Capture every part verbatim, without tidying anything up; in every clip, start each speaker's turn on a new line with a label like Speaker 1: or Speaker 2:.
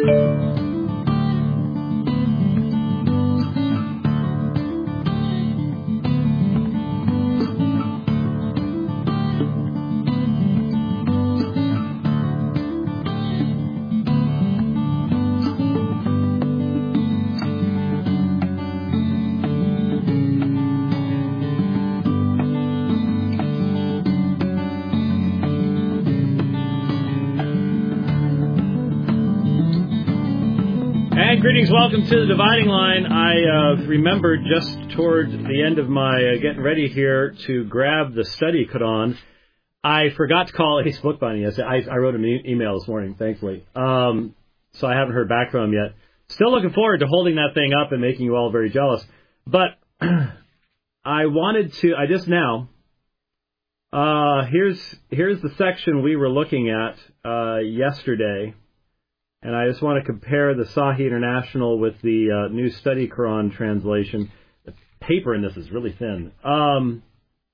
Speaker 1: Greetings, welcome to the Dividing Line. I uh, remembered just toward the end of my uh, getting ready here to grab the study Quran. I forgot to call Ace Bookbinding yesterday. I, I wrote him an e- email this morning, thankfully. Um, so I haven't heard back from him yet. Still looking forward to holding that thing up and making you all very jealous. But I wanted to, I just now, uh, here's here's the section we were looking at uh, yesterday. And I just want to compare the Sahih International with the uh, New Study Quran translation. The paper in this is really thin. Um,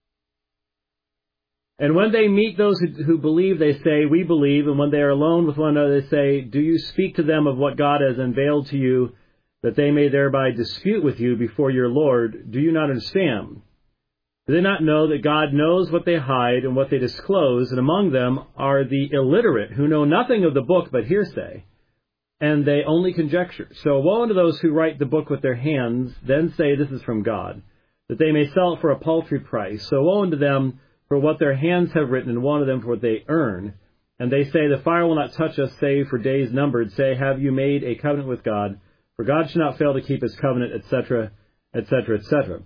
Speaker 1: and when they meet those who, who believe, they say, we believe. And when they are alone with one another, they say, do you speak to them of what God has unveiled to you, that they may thereby dispute with you before your Lord? Do you not understand? Do they not know that God knows what they hide and what they disclose? And among them are the illiterate, who know nothing of the book but hearsay, and they only conjecture. So woe unto those who write the book with their hands, then say this is from God, that they may sell it for a paltry price. So woe unto them for what their hands have written, and woe unto them for what they earn. And they say, the fire will not touch us, save for days numbered. Say, have you made a covenant with God? For God shall not fail to keep his covenant, et cetera, et cetera, et cetera.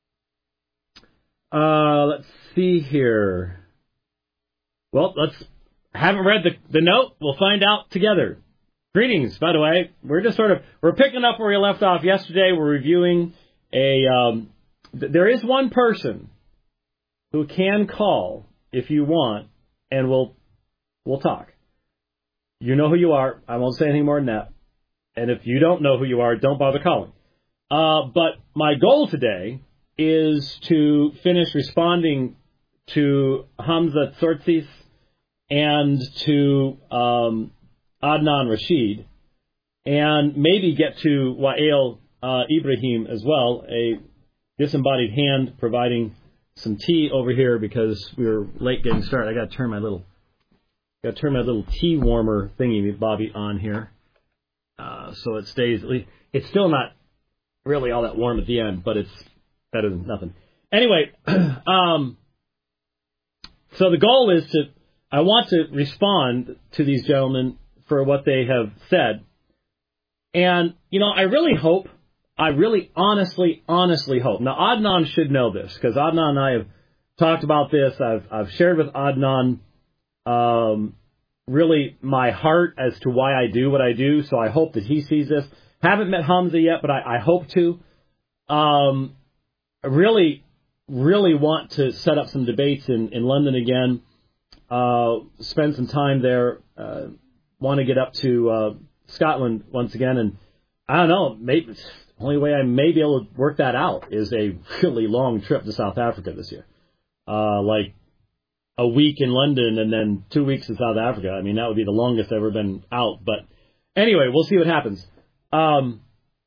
Speaker 1: Uh, let's see here. Well, let's haven't read the, the note. We'll find out together. Greetings, by the way. We're just sort of, we're picking up where we left off yesterday. We're reviewing a, um, th- there is one person who can call if you want, and we'll, we'll talk. You know who you are. I won't say anything more than that. And if you don't know who you are, don't bother calling. Uh, but my goal today is to finish responding to Hamza Tsortsis and to, um, Adnan Rashid, and maybe get to Wael uh, Ibrahim as well, a disembodied hand providing some tea over here because we were late getting started. I got to turn my little, got to turn my little tea warmer thingy, Bobby, on here, uh, so it stays. It's still not really all that warm at the end, but it's better than nothing. Anyway, um, so the goal is to, I want to respond to these gentlemen for what they have said. And, you know, I really hope, I really honestly, honestly hope. Now, Adnan should know this, because Adnan and I have talked about this. I've, I've shared with Adnan um, really my heart as to why I do what I do, so I hope that he sees this. Haven't met Hamza yet, but I, I hope to. Um, I really, really want to set up some debates in, in London again, uh, spend some time there, uh, want to get up to uh, Scotland once again, and I don't know, maybe the only way I may be able to work that out is a really long trip to South Africa this year, uh, like a week in London and then two weeks in South Africa. I mean, that would be the longest I've ever been out, but anyway, we'll see what happens. Um,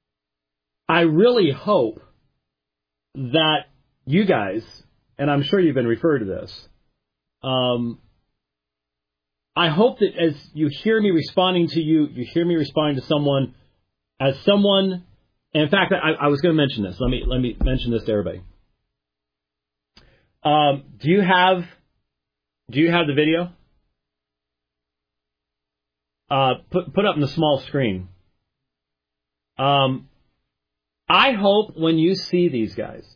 Speaker 1: I really hope that you guys, and I'm sure you've been referred to this, um, I hope that as you hear me responding to you, you hear me responding to someone, as someone, and in fact, I, I was going to mention this. Let me let me mention this to everybody. Um, do you have do you have the video? Uh, put put up in the small screen. Um, I hope when you see these guys,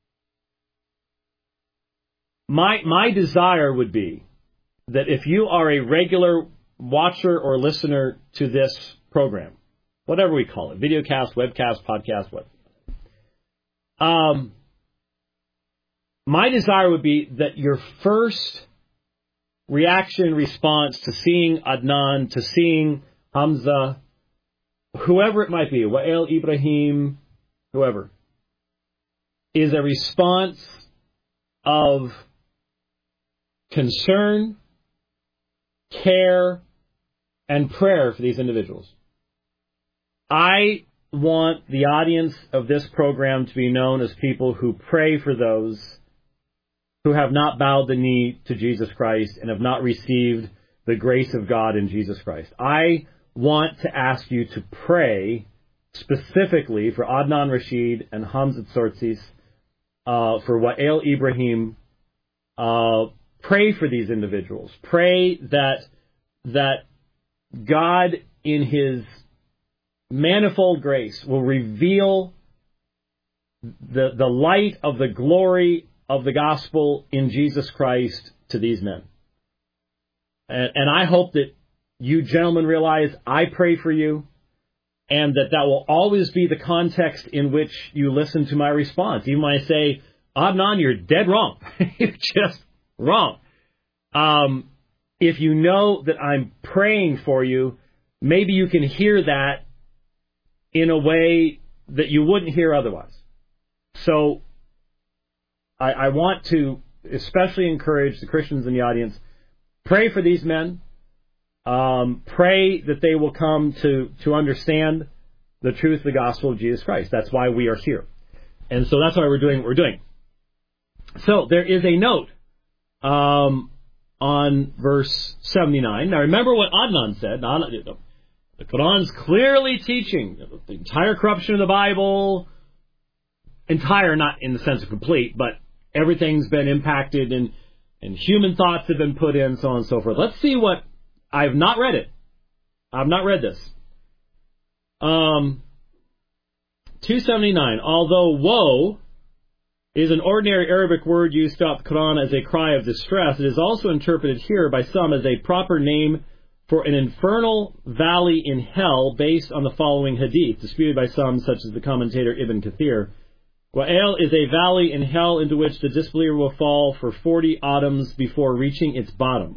Speaker 1: my my desire would be that if you are a regular watcher or listener to this program, whatever we call it, videocast, webcast, podcast, what, um, my desire would be that your first reaction, response to seeing Adnan, to seeing Hamza, whoever it might be, Wael Ibrahim, whoever, is a response of concern, care, and prayer for these individuals. I want the audience of this program to be known as people who pray for those who have not bowed the knee to Jesus Christ and have not received the grace of God in Jesus Christ. I want to ask you to pray specifically for Adnan Rashid and Hamzat Sortsis, uh, for Wael Ibrahim. Uh, pray for these individuals. Pray that that God in His manifold grace will reveal the the light of the glory of the gospel in Jesus Christ to these men. And, and I hope that you gentlemen realize I pray for you, and that that will always be the context in which you listen to my response. Even when I say, Adnan, you're dead wrong. You're just wrong. Um, if you know that I'm praying for you, maybe you can hear that in a way that you wouldn't hear otherwise. So I, I want to especially encourage the Christians in the audience, pray for these men. Um, pray that they will come to, to understand the truth of the gospel of Jesus Christ. That's why we are here. And so that's why we're doing what we're doing. So there is a note um, on verse seventy-nine. Now remember what Adnan said. The Quran is clearly teaching the entire corruption of the Bible. Entire, not in the sense of complete, but everything's been impacted and, and human thoughts have been put in, so on and so forth. Let's see what... I've not read it. I've not read this. Um, two seventy-nine. Although woe is an ordinary Arabic word used throughout the Quran as a cry of distress, it is also interpreted here by some as a proper name for an infernal valley in hell based on the following hadith, disputed by some, such as the commentator Ibn Kathir. Wa'el is a valley in hell into which the disbeliever will fall for forty autumns before reaching its bottom.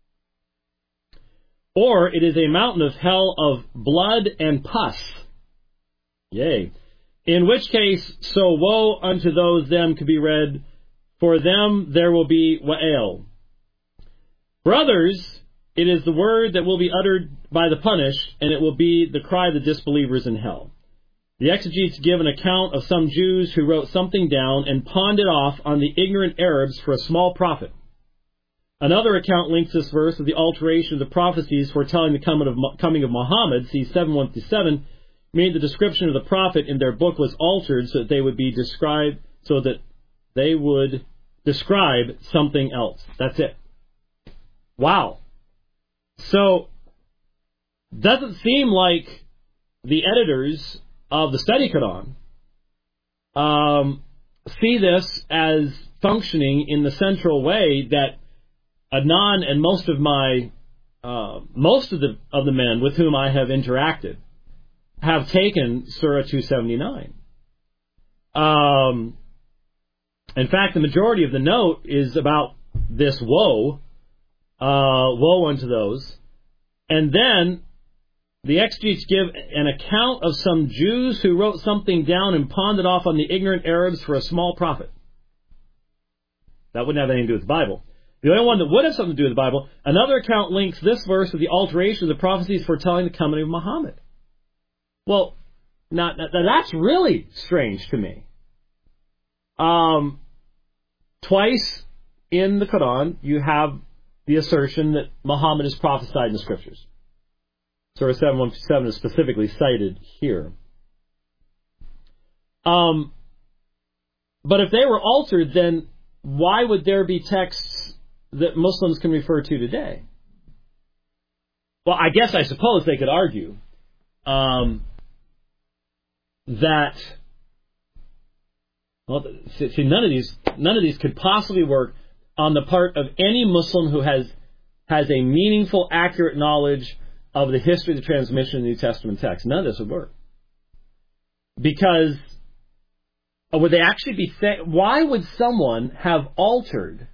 Speaker 1: Or it is a mountain of hell of blood and pus. Yea. In which case, so woe unto those them could be read, for them there will be wa'el. Brothers, it is the word that will be uttered by the punished, and it will be the cry of the disbelievers in hell. The exegetes give an account of some Jews who wrote something down and pawned it off on the ignorant Arabs for a small profit. Another account links this verse with the alteration of the prophecies foretelling the coming of, coming of Muhammad, see seven one through seven, meaning the description of the prophet in their book was altered so that they would be described, so that they would describe something else. That's it. Wow. So, doesn't seem like the editors of the Study Quran um, see this as functioning in the central way that Adnan and most of my, uh, most of the of the men with whom I have interacted have taken Surah two seventy-nine. Um, in fact, the majority of the note is about this woe, uh, woe unto those, and then the exegetes give an account of some Jews who wrote something down and pawned it off on the ignorant Arabs for a small profit. That wouldn't have anything to do with the Bible. The only one that would have something to do with the Bible, another account links this verse with the alteration of the prophecies foretelling the coming of Muhammad. Well, now, now that's really strange to me. Um, twice in the Quran, you have the assertion that Muhammad is prophesied in the Scriptures. Surah seven one seven is specifically cited here. Um, but if they were altered, then why would there be texts that Muslims can refer to today? Well, I guess I suppose they could argue um, that well, see, none of these none of these could possibly work on the part of any Muslim who has has a meaningful, accurate knowledge of the history of the transmission of the New Testament text. None of this would work because would they actually be saying? Why would someone have altered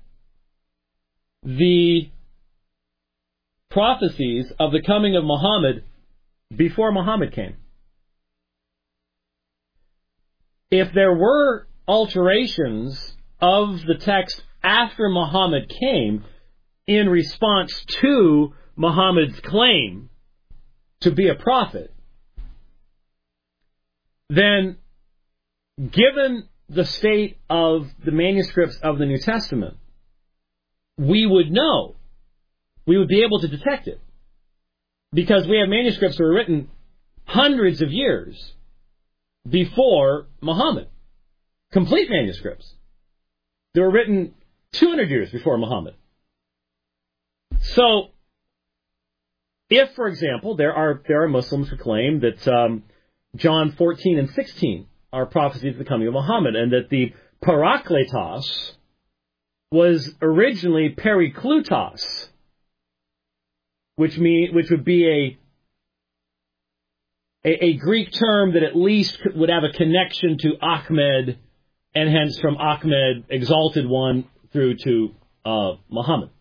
Speaker 1: the prophecies of the coming of Muhammad before Muhammad came? If there were alterations of the text after Muhammad came in response to Muhammad's claim to be a prophet, then given the state of the manuscripts of the New Testament, we would know. We would be able to detect it. Because we have manuscripts that were written hundreds of years before Muhammad. Complete manuscripts. They were written two hundred years before Muhammad. So, if, for example, there are there are Muslims who claim that um, John fourteen and sixteen are prophecies of the coming of Muhammad, and that the Parakletos was originally Periklutos, which mean which would be a, a a Greek term that at least would have a connection to Ahmed, and hence from Ahmed, exalted one, through to uh, Muhammad.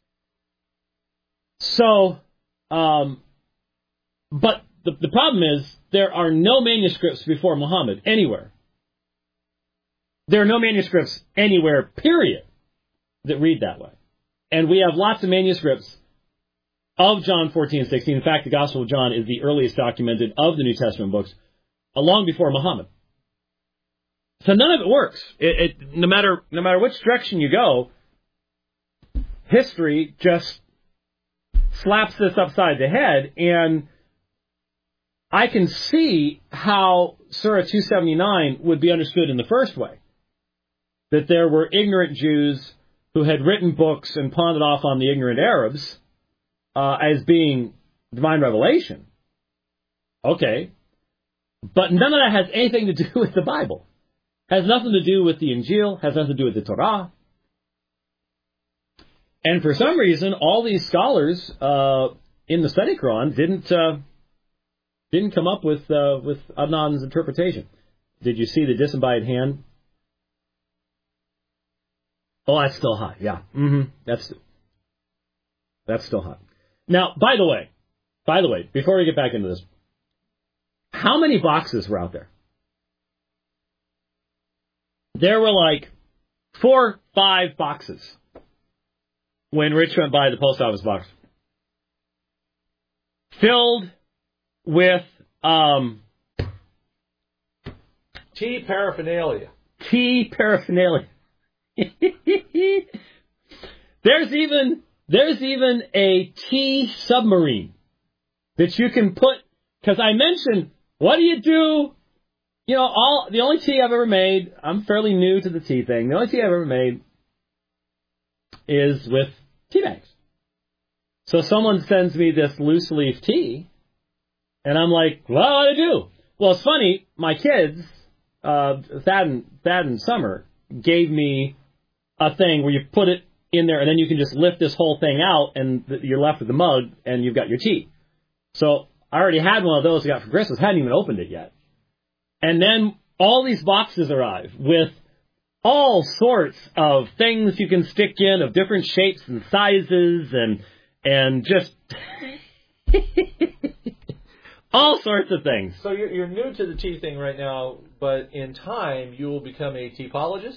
Speaker 1: So, um, but the, the problem is there are no manuscripts before Muhammad anywhere. There are no manuscripts anywhere, period, that read that way. And we have lots of manuscripts of John fourteen and sixteen. In fact, the Gospel of John is the earliest documented of the New Testament books, long before Muhammad. So none of it works. It, it, no matter no matter which direction you go, history just slaps this upside the head, and I can see how Surah two seventy-nine would be understood in the first way. That there were ignorant Jews who had written books and pawned it off on the ignorant Arabs uh, as being divine revelation. Okay. But none of that has anything to do with the Bible. Has nothing to do with the Injil, has nothing to do with the Torah. And for some reason, all these scholars uh, in the study Quran didn't uh, didn't come up with uh, with Adnan's interpretation. Did you see the disembodied hand? Oh, that's still hot. Yeah, mm-hmm. That's that's still hot. Now, by the way, by the way, before we get back into this, how many boxes were out there? There were like four, five boxes when Rich went by the post office box, filled with um,
Speaker 2: tea paraphernalia.
Speaker 1: Tea paraphernalia. There's even there's even a tea submarine that you can put, because I mentioned, what do you do? You know, all the only tea I've ever made, I'm fairly new to the tea thing, the only tea I've ever made is with tea bags. So someone sends me this loose leaf tea, and I'm like, well, what do I do? Well, it's funny, my kids, uh, Thad and, Thad and Summer, gave me a thing where you put it in there, and then you can just lift this whole thing out, and you're left with the mug, and you've got your tea. So I already had one of those I got for Christmas, hadn't even opened it yet. And then all these boxes arrive with all sorts of things you can stick in of different shapes and sizes, and and just all sorts of things.
Speaker 2: So you're, you're new to the tea thing right now, but in time you will become a teapologist?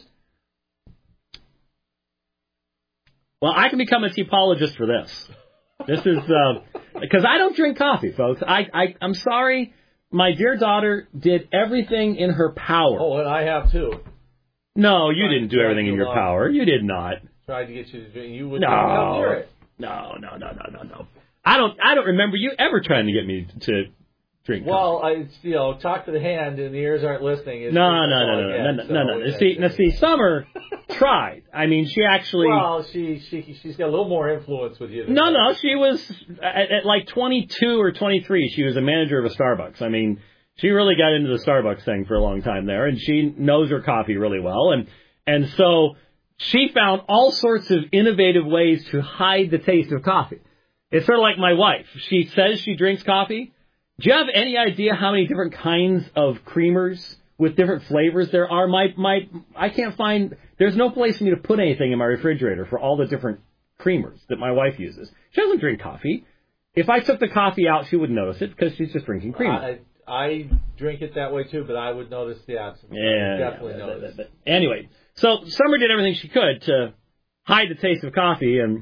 Speaker 1: Well, I can become a teapologist for this. This is because uh, I don't drink coffee, folks. I, I I'm sorry. My dear daughter did everything in her power.
Speaker 2: Oh, and I have too.
Speaker 1: No, you didn't do everything in your power. You did not.
Speaker 2: Tried to get you to drink. You wouldn't
Speaker 1: no.
Speaker 2: come near it.
Speaker 1: No, no, no, no, no, no. I don't. I don't remember you ever trying to get me to drink.
Speaker 2: Well,
Speaker 1: coffee.
Speaker 2: I, you know, talk to the hand and the ears aren't listening. It's
Speaker 1: no, no, no, no, no, no, no, no, no. See, now, see, Summer tried. I mean, she actually.
Speaker 2: Well, she she she's got a little more influence with you. Than
Speaker 1: no,
Speaker 2: that.
Speaker 1: no, she was at, at like twenty-two or twenty-three. She was a manager of a Starbucks. I mean, she really got into the Starbucks thing for a long time there, and she knows her coffee really well, and and so she found all sorts of innovative ways to hide the taste of coffee. It's sort of like my wife. She says she drinks coffee. Do you have any idea how many different kinds of creamers with different flavors there are? My my, I can't find. There's no place for me to put anything in my refrigerator for all the different creamers that my wife uses. She doesn't drink coffee. If I took the coffee out, she wouldn't notice it because she's just drinking creamer.
Speaker 2: I, I drink it that way too, but I would notice the absence.
Speaker 1: Yeah,
Speaker 2: definitely
Speaker 1: yeah,
Speaker 2: notice.
Speaker 1: But, but, but anyway, so Summer did everything she could to hide the taste of coffee, and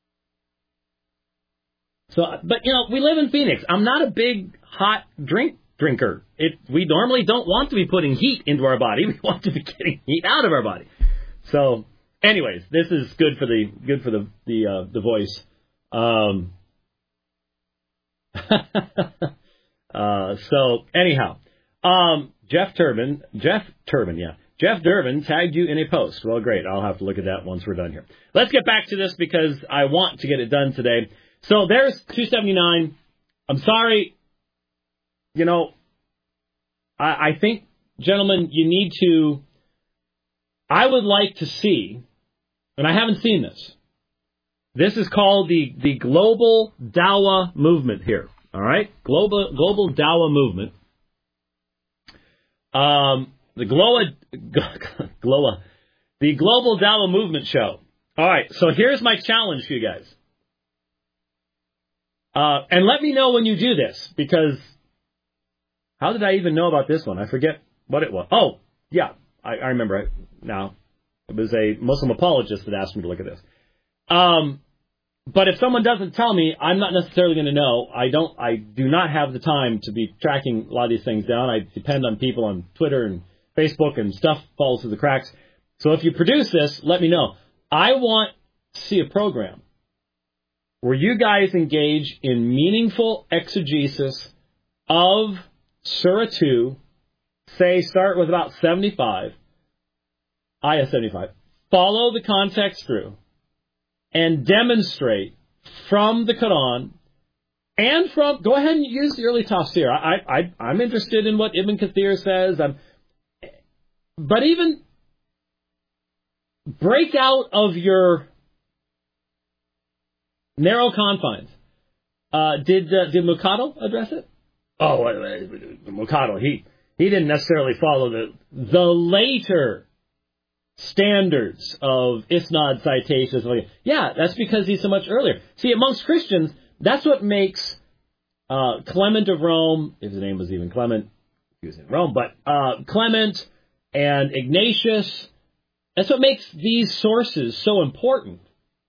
Speaker 1: so. But you know, we live in Phoenix. I'm not a big hot drink drinker. It, we normally don't want to be putting heat into our body. We want to be getting heat out of our body. So, anyways, this is good for the good for the the uh, the voice. Um, uh, so anyhow, um, Jeff Turbin, Jeff Turbin, yeah, Jeff Durbin tagged you in a post. Well, great. I'll have to look at that once we're done here. Let's get back to this because I want to get it done today. So there's two seventy-nine. I'm sorry. You know, I, I think, gentlemen, you need to. I would like to see, and I haven't seen this. This is called the, the Global Dawa Movement here. All right? Global Global Dawa Movement. Um, the Gloa, Gloa, the Global Dawa Movement Show. All right, so here's my challenge to you guys. Uh, and let me know when you do this, because how did I even know about this one? I forget what it was. Oh, yeah, I, I remember it now. It was a Muslim apologist that asked me to look at this. Um, but if someone doesn't tell me, I'm not necessarily going to know. I don't. I do not have the time to be tracking a lot of these things down. I depend on people on Twitter and Facebook, and stuff falls through the cracks. So if you produce this, let me know. I want to see a program where you guys engage in meaningful exegesis of Surah two, say start with about seventy-five, Ayah seventy-five, follow the context through, and demonstrate from the Quran and from, go ahead and use the early tafsir. I, I, I'm interested in what Ibn Kathir says, I'm, but even break out of your narrow confines. Uh, did uh, did Muqaddal address it? Oh, Muqaddal, he he didn't necessarily follow the the later standards of isnad citations. Yeah, that's because he's so much earlier. See, amongst Christians, that's what makes uh, Clement of Rome, if his name was even Clement, he was in Rome, but uh, Clement and Ignatius, that's what makes these sources so important,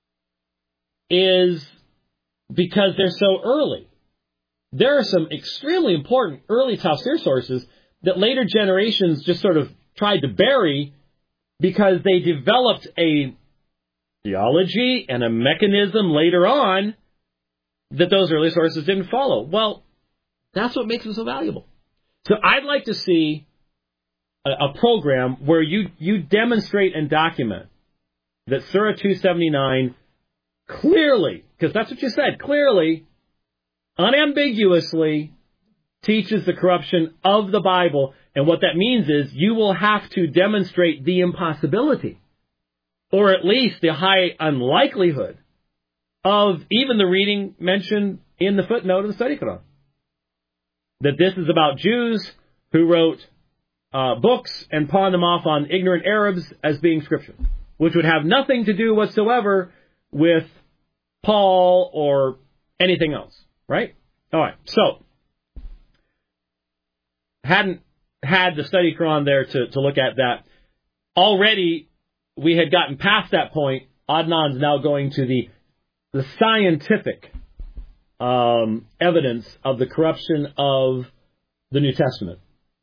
Speaker 1: is because they're so early. There are some extremely important early tafsir sources that later generations just sort of tried to bury because they developed a theology and a mechanism later on that those early sources didn't follow. Well, that's what makes them so valuable. So I'd like to see a, a program where you, you demonstrate and document that Surah two seventy-nine clearly, because that's what you said, clearly, unambiguously teaches the corruption of the Bible. And what that means is you will have to demonstrate the impossibility, or at least the high unlikelihood, of even the reading mentioned in the footnote of the study Quran. That this is about Jews who wrote uh, books and pawned them off on ignorant Arabs as being scripture, which would have nothing to do whatsoever with Paul or anything else, right? All right, so hadn't had the study Quran there to, to look at that. Already, we had gotten past that point. Adnan's now going to the the scientific um, evidence of the corruption of the New Testament.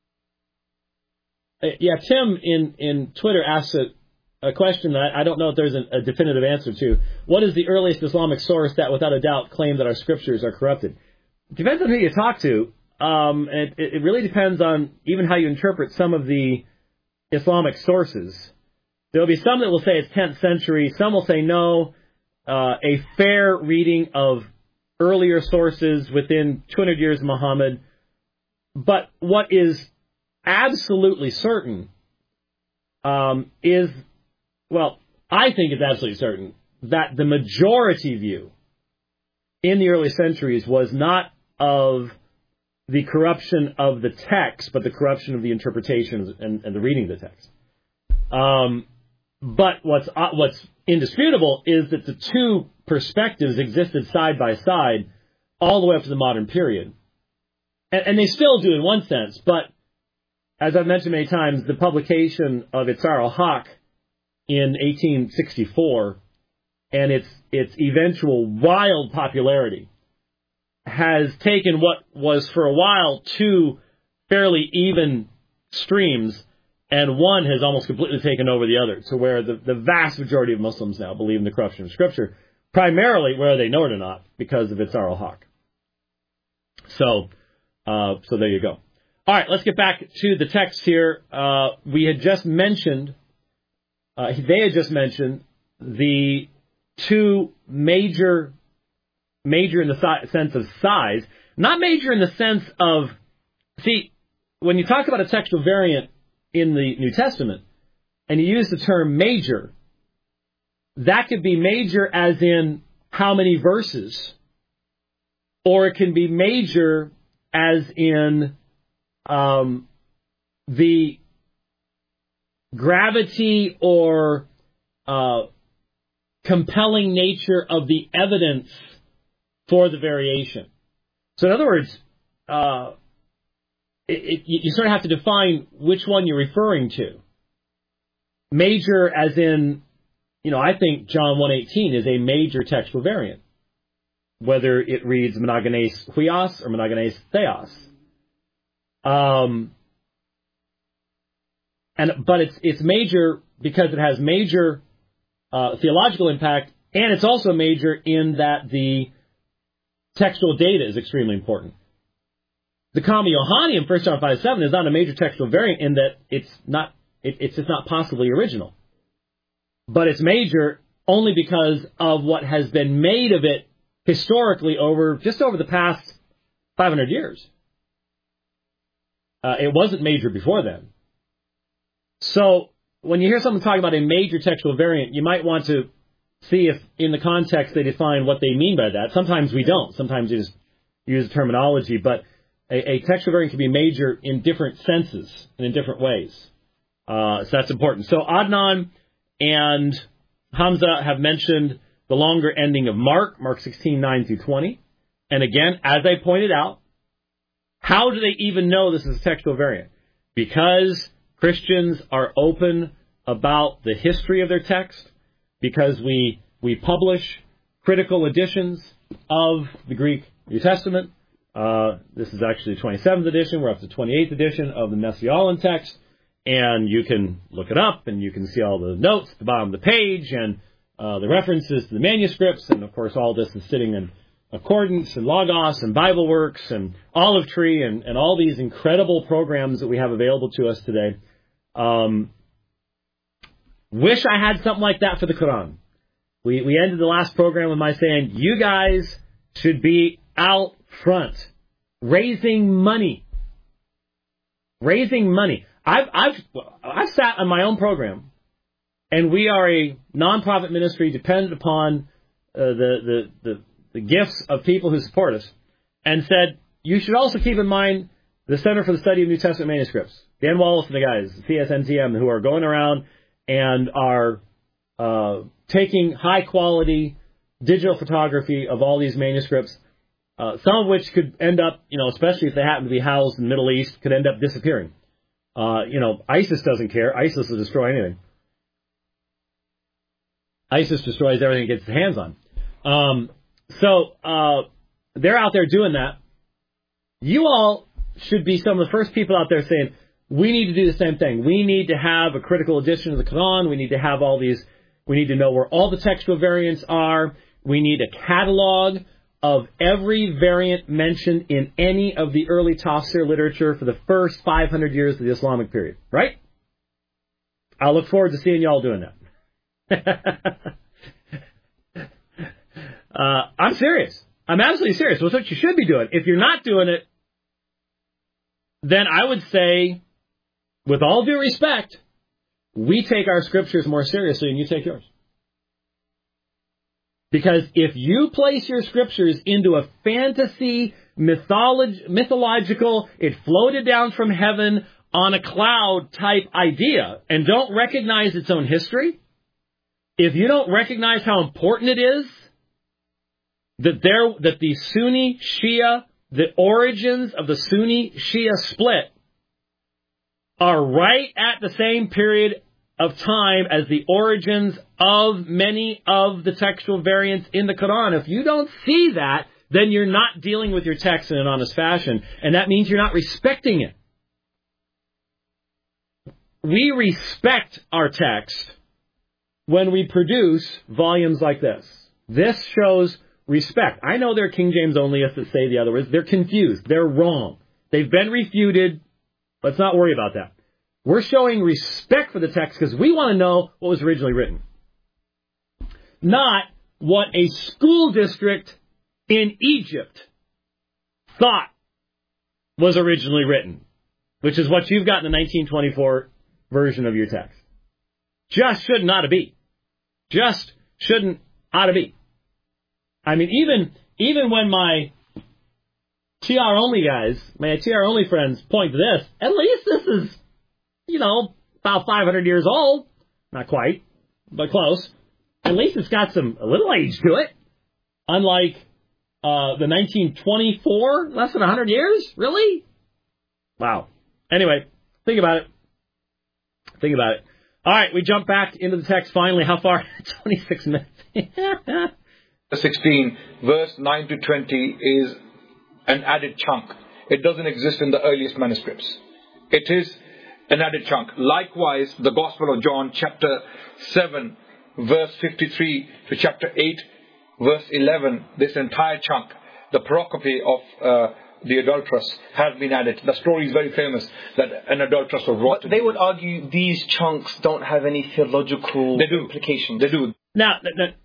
Speaker 1: Uh, yeah, Tim in, in Twitter asked a, a question that I don't know if there's a, a definitive answer to. What is the earliest Islamic source that, without a doubt, claimed that our scriptures are corrupted? It depends on who you talk to. Um, and it, it really depends on even how you interpret some of the Islamic sources. There will be some that will say it's tenth century. Some will say no. Uh, a fair reading of earlier sources within two hundred years of Muhammad. But what is absolutely certain um, is, well, I think it's absolutely certain that the majority view in the early centuries was not of the corruption of the text, but the corruption of the interpretation and, and the reading of the text. Um, but what's uh, what's indisputable is that the two perspectives existed side by side all the way up to the modern period. And, and they still do in one sense, but as I've mentioned many times, the publication of Itzar al-Haq in eighteen sixty-four and its its eventual wild popularity has taken what was for a while two fairly even streams, and one has almost completely taken over the other, to where the, the vast majority of Muslims now believe in the corruption of Scripture, primarily whether they know it or not, because of its oral haq. So, uh, so there you go. All right, let's get back to the text here. Uh, we had just mentioned, uh, they had just mentioned the two major, major in the si- sense of size, not major in the sense of, see, when you talk about a textual variant in the New Testament, and you use the term major, that could be major as in how many verses, or it can be major as in um, the gravity or uh, compelling nature of the evidence for the variation. So in other words, uh, it, it, you sort of have to define which one you're referring to. Major as in, you know, I think John one eighteen is a major textual variant, whether it reads monogenes huios or monogenes theos. Um, and but it's it's major because it has major uh, theological impact, and it's also major in that the textual data is extremely important. The Comma Johannium, First John five seven, is not a major textual variant in that it's not it, it's just not possibly original, but it's major only because of what has been made of it historically over just over the past five hundred years. Uh, it wasn't major before then. So when you hear someone talking about a major textual variant, you might want to see if in the context they define what they mean by that. Sometimes we don't. Sometimes you just use the terminology. But a, a textual variant can be major in different senses and in different ways. Uh, so that's important. So Adnan and Hamza have mentioned the longer ending of Mark, Mark sixteen, nine through twenty. And again, as I pointed out, how do they even know this is a textual variant? Because Christians are open about the history of their text, because we we publish critical editions of the Greek New Testament. Uh, this is actually the twenty-seventh edition. We're up to the twenty-eighth edition of the Messiaen text. And you can look it up, and you can see all the notes at the bottom of the page, and uh, the references to the manuscripts. And, of course, all this is sitting in Accordance and Logos and BibleWorks and Olive Tree and, and all these incredible programs that we have available to us today. Um, wish I had something like that for the Quran. We we ended the last program with my saying, you guys should be out front, raising money. Raising money. I've I've I've sat on my own program, and we are a nonprofit ministry dependent upon uh, the, the the the gifts of people who support us, and said you should also keep in mind the Center for the Study of New Testament Manuscripts, Dan Wallace and the guys, C S N T M, who are going around and are uh, taking high quality digital photography of all these manuscripts, uh, some of which could end up, you know, especially if they happen to be housed in the Middle East, could end up disappearing. Uh, you know, ISIS doesn't care. ISIS will destroy anything. ISIS destroys everything it gets its hands on. Um, so uh, they're out there doing that. You all should be some of the first people out there saying, we need to do the same thing. We need to have a critical edition of the Quran. We need to have all these. We need to know where all the textual variants are. We need a catalog of every variant mentioned in any of the early tafsir literature for the first five hundred years of the Islamic period. Right? I'll look forward to seeing y'all doing that. uh, I'm serious. I'm absolutely serious. That's what you should be doing. If you're not doing it, then I would say, with all due respect, we take our scriptures more seriously than you take yours. Because if you place your scriptures into a fantasy, mytholog- mythological, it floated down from heaven on a cloud type idea and don't recognize its own history, if you don't recognize how important it is that there that the Sunni Shia, the origins of the Sunni Shia split are right at the same period of time as the origins of many of the textual variants in the Quran. If you don't see that, then you're not dealing with your text in an honest fashion, and that means you're not respecting it. we respect our text when we produce volumes like this. This shows respect. I know there are King James onlyists that say the other words. They're confused. They're wrong. They've been refuted. Let's not worry about that. We're showing respect for the text because we want to know what was originally written. Not what a school district in Egypt thought was originally written, which is what you've got in the nineteen twenty-four version of your text. Just shouldn't ought to be. Just shouldn't ought to be. I mean, even even when my T R only guys, my T R only friends point to this, at least this is, you know, about five hundred years old. Not quite, but close. At least it's got some a little age to it. Unlike uh, the nineteen twenty-four, less than one hundred years? Really? Wow. Anyway, think about it. Think about it. All right, we jump back into the text finally. How far? twenty-six minutes.
Speaker 3: sixteen, verse nine to twenty is an added chunk. It doesn't exist in the earliest manuscripts. It is an added chunk. Likewise, the Gospel of John, chapter seven, verse fifty-three to chapter eight, verse eleven, this entire chunk, the pericope of uh, the adulteress, has been added. The story is very famous that an adulteress was brought
Speaker 4: but
Speaker 3: to
Speaker 4: they
Speaker 3: Jesus.
Speaker 4: would argue these chunks don't have any theological
Speaker 3: They do.
Speaker 4: implications.
Speaker 3: They do.
Speaker 1: Now, th- th-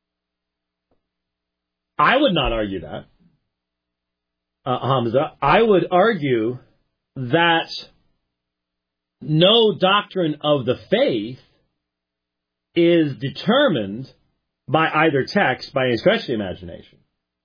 Speaker 1: I would not argue that, uh, Hamza. I would argue that no doctrine of the faith is determined by either text, by any stretch of the imagination.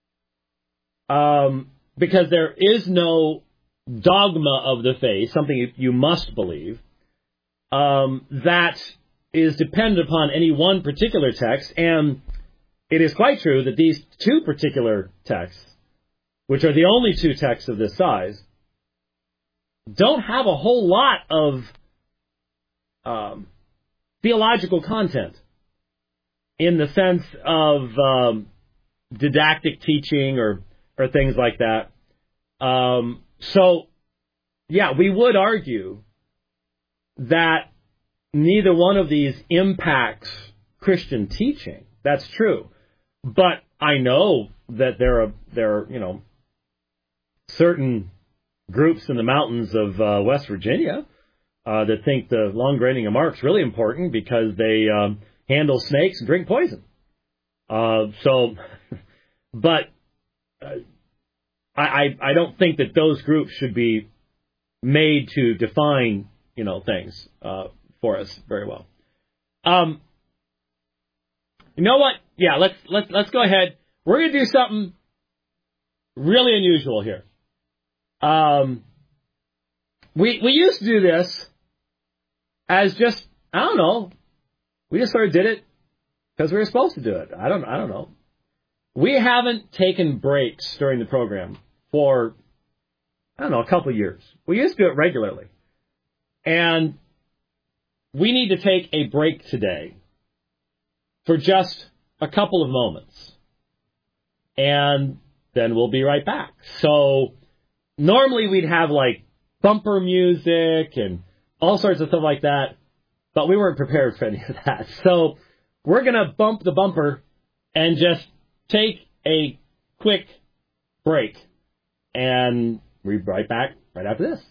Speaker 1: Um, because there is no dogma of the faith, something you, you must believe, um, that is dependent upon any one particular text. And it is quite true that these two particular texts, which are the only two texts of this size, don't have a whole lot of um, theological content in the sense of um, didactic teaching or, or things like that. Um, so, yeah, we would argue that neither one of these impacts Christian teaching. That's true. But I know that there are, there are, you know, certain groups in the mountains of uh, West Virginia uh, that think the long grading of Mark's really important because they um, handle snakes and drink poison. Uh, so, but uh, I, I I don't think that those groups should be made to define, you know, things uh, for us very well. Um, you know what? Yeah, let's let's let's go ahead. We're gonna do something really unusual here. Um, we we used to do this as just I don't know. We just sort of did it because we were supposed to do it. I don't I don't know. We haven't taken breaks during the program for I don't know a couple of years. We used to do it regularly, and we need to take a break today for just a couple of moments, and then we'll be right back. So normally we'd have like bumper music and all sorts of stuff like that, but we weren't prepared for any of that. So we're going to bump the bumper and just take a quick break, and we'll be right back right after this.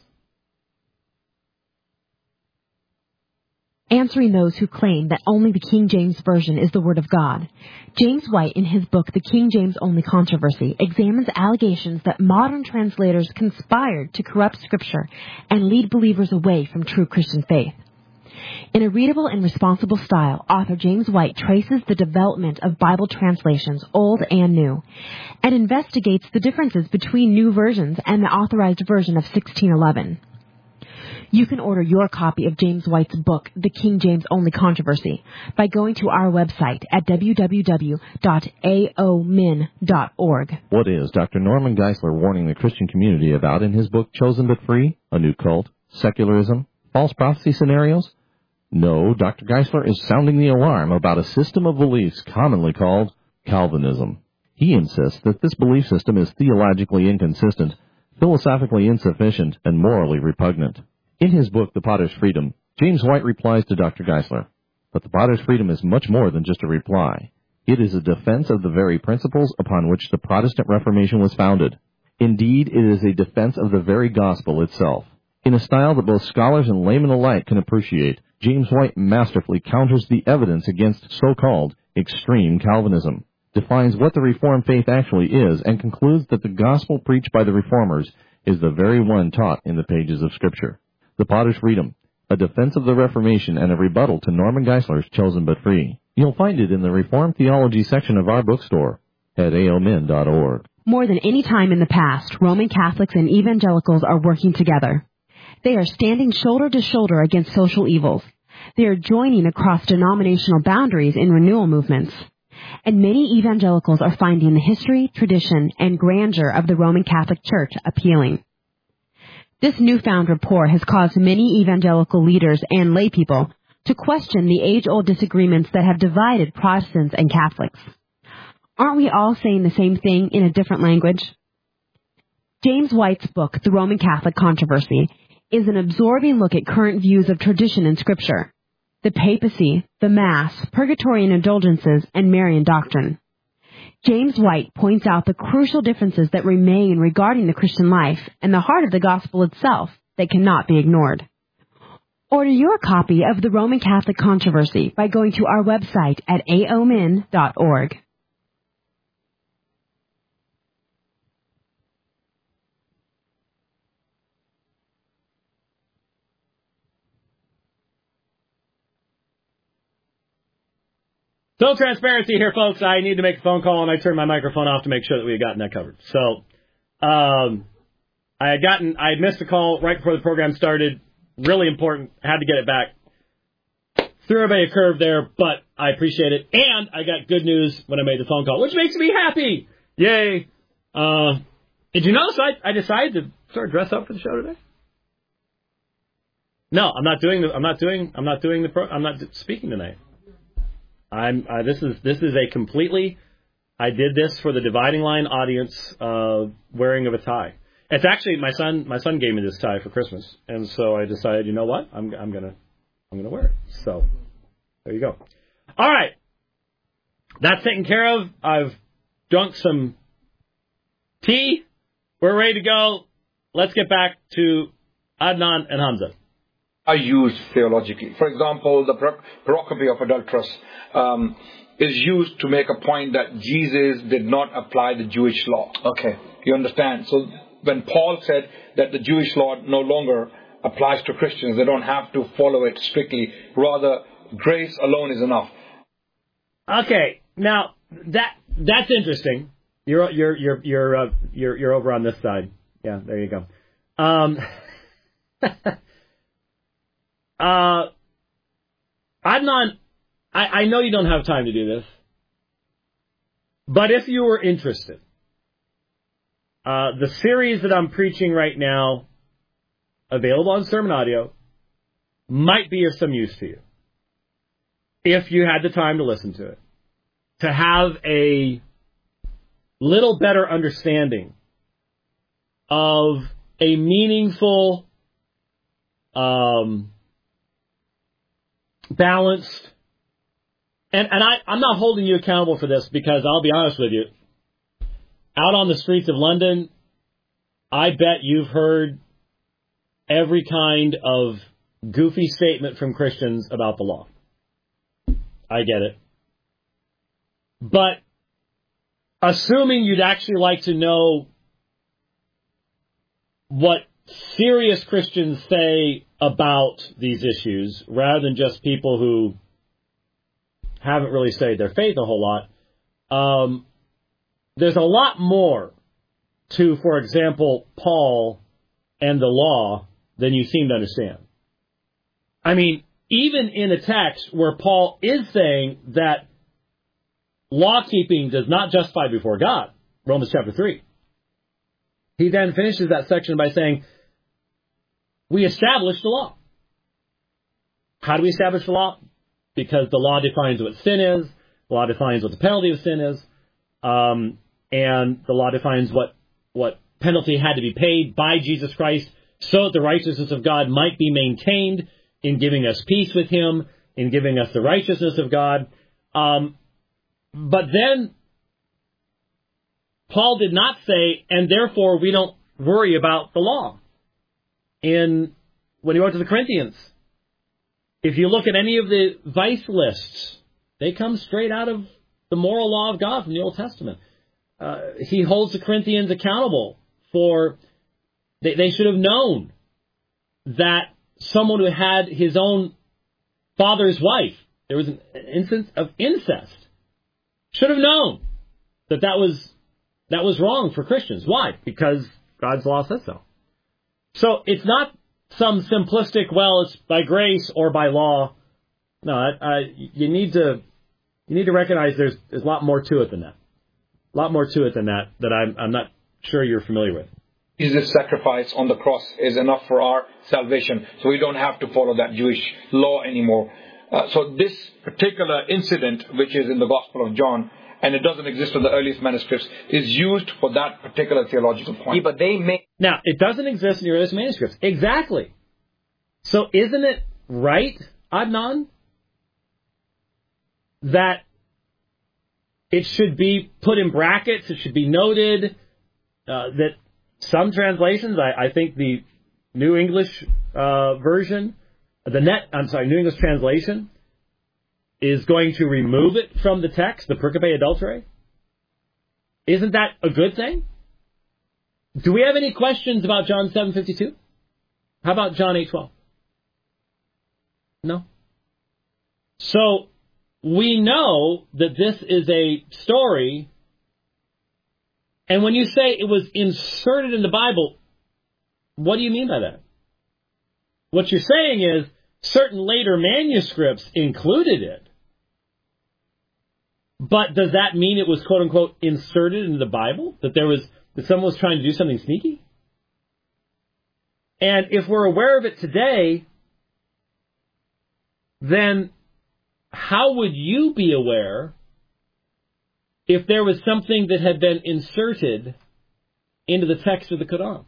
Speaker 5: Answering those who claim that only the King James Version is the Word of God. James White, in his book, The King James Only Controversy, examines allegations that modern translators conspired to corrupt Scripture and lead believers away from true Christian faith. In a readable and responsible style, author James White traces the development of Bible translations, old and new, and investigates the differences between new versions and the authorized version of sixteen eleven. You can order your copy of James White's book, The King James Only Controversy, by going to our website at w w w dot a o min dot org.
Speaker 6: What is Doctor Norman Geisler warning the Christian community about in his book Chosen But Free? A New Cult? Secularism? False prophecy scenarios? No, Doctor Geisler is sounding the alarm about a system of beliefs commonly called Calvinism. He insists that this belief system is theologically inconsistent, philosophically insufficient, and morally repugnant. In his book, The Potter's Freedom, James White replies to Doctor Geisler, but the Potter's Freedom is much more than just a reply. It is a defense of the very principles upon which the Protestant Reformation was founded. Indeed, it is a defense of the very gospel itself. In a style that both scholars and laymen alike can appreciate, James White masterfully counters the evidence against so-called extreme Calvinism, defines what the Reformed faith actually is, and concludes that the gospel preached by the Reformers is the very one taught in the pages of Scripture. The Potter's Freedom, a defense of the Reformation and a rebuttal to Norman Geisler's Chosen but Free. You'll find it in the Reformed Theology section of our bookstore at a o min dot org.
Speaker 5: More than any time in the past, Roman Catholics and evangelicals are working together. They are standing shoulder to shoulder against social evils. They are joining across denominational boundaries in renewal movements. And many evangelicals are finding the history, tradition, and grandeur of the Roman Catholic Church appealing. This newfound rapport has caused many evangelical leaders and laypeople to question the age-old disagreements that have divided Protestants and Catholics. Aren't we all saying the same thing in a different language? James White's book, The Roman Catholic Controversy, is an absorbing look at current views of tradition and Scripture, the papacy, the Mass, purgatory and indulgences, and Marian doctrine. James White points out the crucial differences that remain regarding the Christian life and the heart of the gospel itself that cannot be ignored. Order your copy of The Roman Catholic Controversy by going to our website at a o min dot org.
Speaker 1: So transparency here, folks. I need to make a phone call, and I turned my microphone off to make sure that we had gotten that covered. So, um, I had gotten, I had missed a call right before the program started. Really important. Had to get it back. Threw everybody a curve there, but I appreciate it. And I got good news when I made the phone call, which makes me happy. Yay! Uh, did you notice I, I decided to sort of dress up for the show today? No, I'm not doing the. I'm not doing. I'm not doing the. Pro, I'm not speaking tonight. I'm. Uh, this is this is a completely. I did this for the Dividing Line audience, uh, wearing of a tie. It's actually my son. My son gave me this tie for Christmas, and so I decided, you know what, I'm I'm gonna I'm gonna wear it. So there you go. All right, that's taken care of. I've drunk some tea. We're ready to go. Let's get back to Adnan and Hamza.
Speaker 3: Are used theologically. For example, the pericope of adulteress um, is used to make a point that Jesus did not apply the Jewish law.
Speaker 4: Okay.
Speaker 3: You understand? So when Paul said that the Jewish law no longer applies to Christians, they don't have to follow it strictly. Rather, grace alone is enough.
Speaker 1: Okay, now that that's interesting. You're you're you're you're uh, you're you're over on this side. Yeah, there you go. Um, Uh, Adnan, I, I know you don't have time to do this, but if you were interested, uh, the series that I'm preaching right now, available on Sermon Audio, might be of some use to you. If you had the time to listen to it. To have a little better understanding of a meaningful, um, balanced, and, and I, I'm not holding you accountable for this because I'll be honest with you, out on the streets of London, I bet you've heard every kind of goofy statement from Christians about the law. I get it. But assuming you'd actually like to know what serious Christians say about these issues, rather than just people who haven't really studied their faith a whole lot, um, there's a lot more to, for example, Paul and the law than you seem to understand. I mean, even in a text where Paul is saying that law-keeping does not justify before God, Romans chapter three, he then finishes that section by saying, we establish the law. How do we establish the law? Because the law defines what sin is, the law defines what the penalty of sin is, um, and the law defines what, what penalty had to be paid by Jesus Christ so that the righteousness of God might be maintained in giving us peace with him, in giving us the righteousness of God. Um, but then Paul did not say, and therefore we don't worry about the law. In when he wrote to the Corinthians, if you look at any of the vice lists, they come straight out of the moral law of God from the Old Testament. Uh, he holds the Corinthians accountable for, they, they should have known that someone who had his own father's wife, there was an instance of incest, should have known that that was, that was wrong for Christians. Why? Because God's law says so. So it's not some simplistic, well, it's by grace or by law. No, I, I, you need to you need to recognize there's there's a lot more to it than that. A lot more to it than that that I'm I'm not sure you're familiar with.
Speaker 3: Jesus' sacrifice on the cross is enough for our salvation, so we don't have to follow that Jewish law anymore. Uh, so this particular incident, which is in the Gospel of John, and it doesn't exist in the earliest manuscripts, is used for that particular theological point.
Speaker 4: Yeah, but they make...
Speaker 1: Now, it doesn't exist in the earliest manuscripts. Exactly. So isn't it right, Adnan, that it should be put in brackets, it should be noted, uh, that some translations, I, I think the New English uh, version, the net, I'm sorry, New English translation, is going to remove it from the text, the pericope adulterae? Isn't that a good thing? Do we have any questions about John seven fifty-two? How about John eight twelve? No. So we know that this is a story, and when you say it was inserted in the Bible, what do you mean by that? What you're saying is certain later manuscripts included it. But does that mean it was, quote unquote, inserted into the Bible? That there was, that someone was trying to do something sneaky? And if we're aware of it today, then how would you be aware if there was something that had been inserted into the text of the Quran?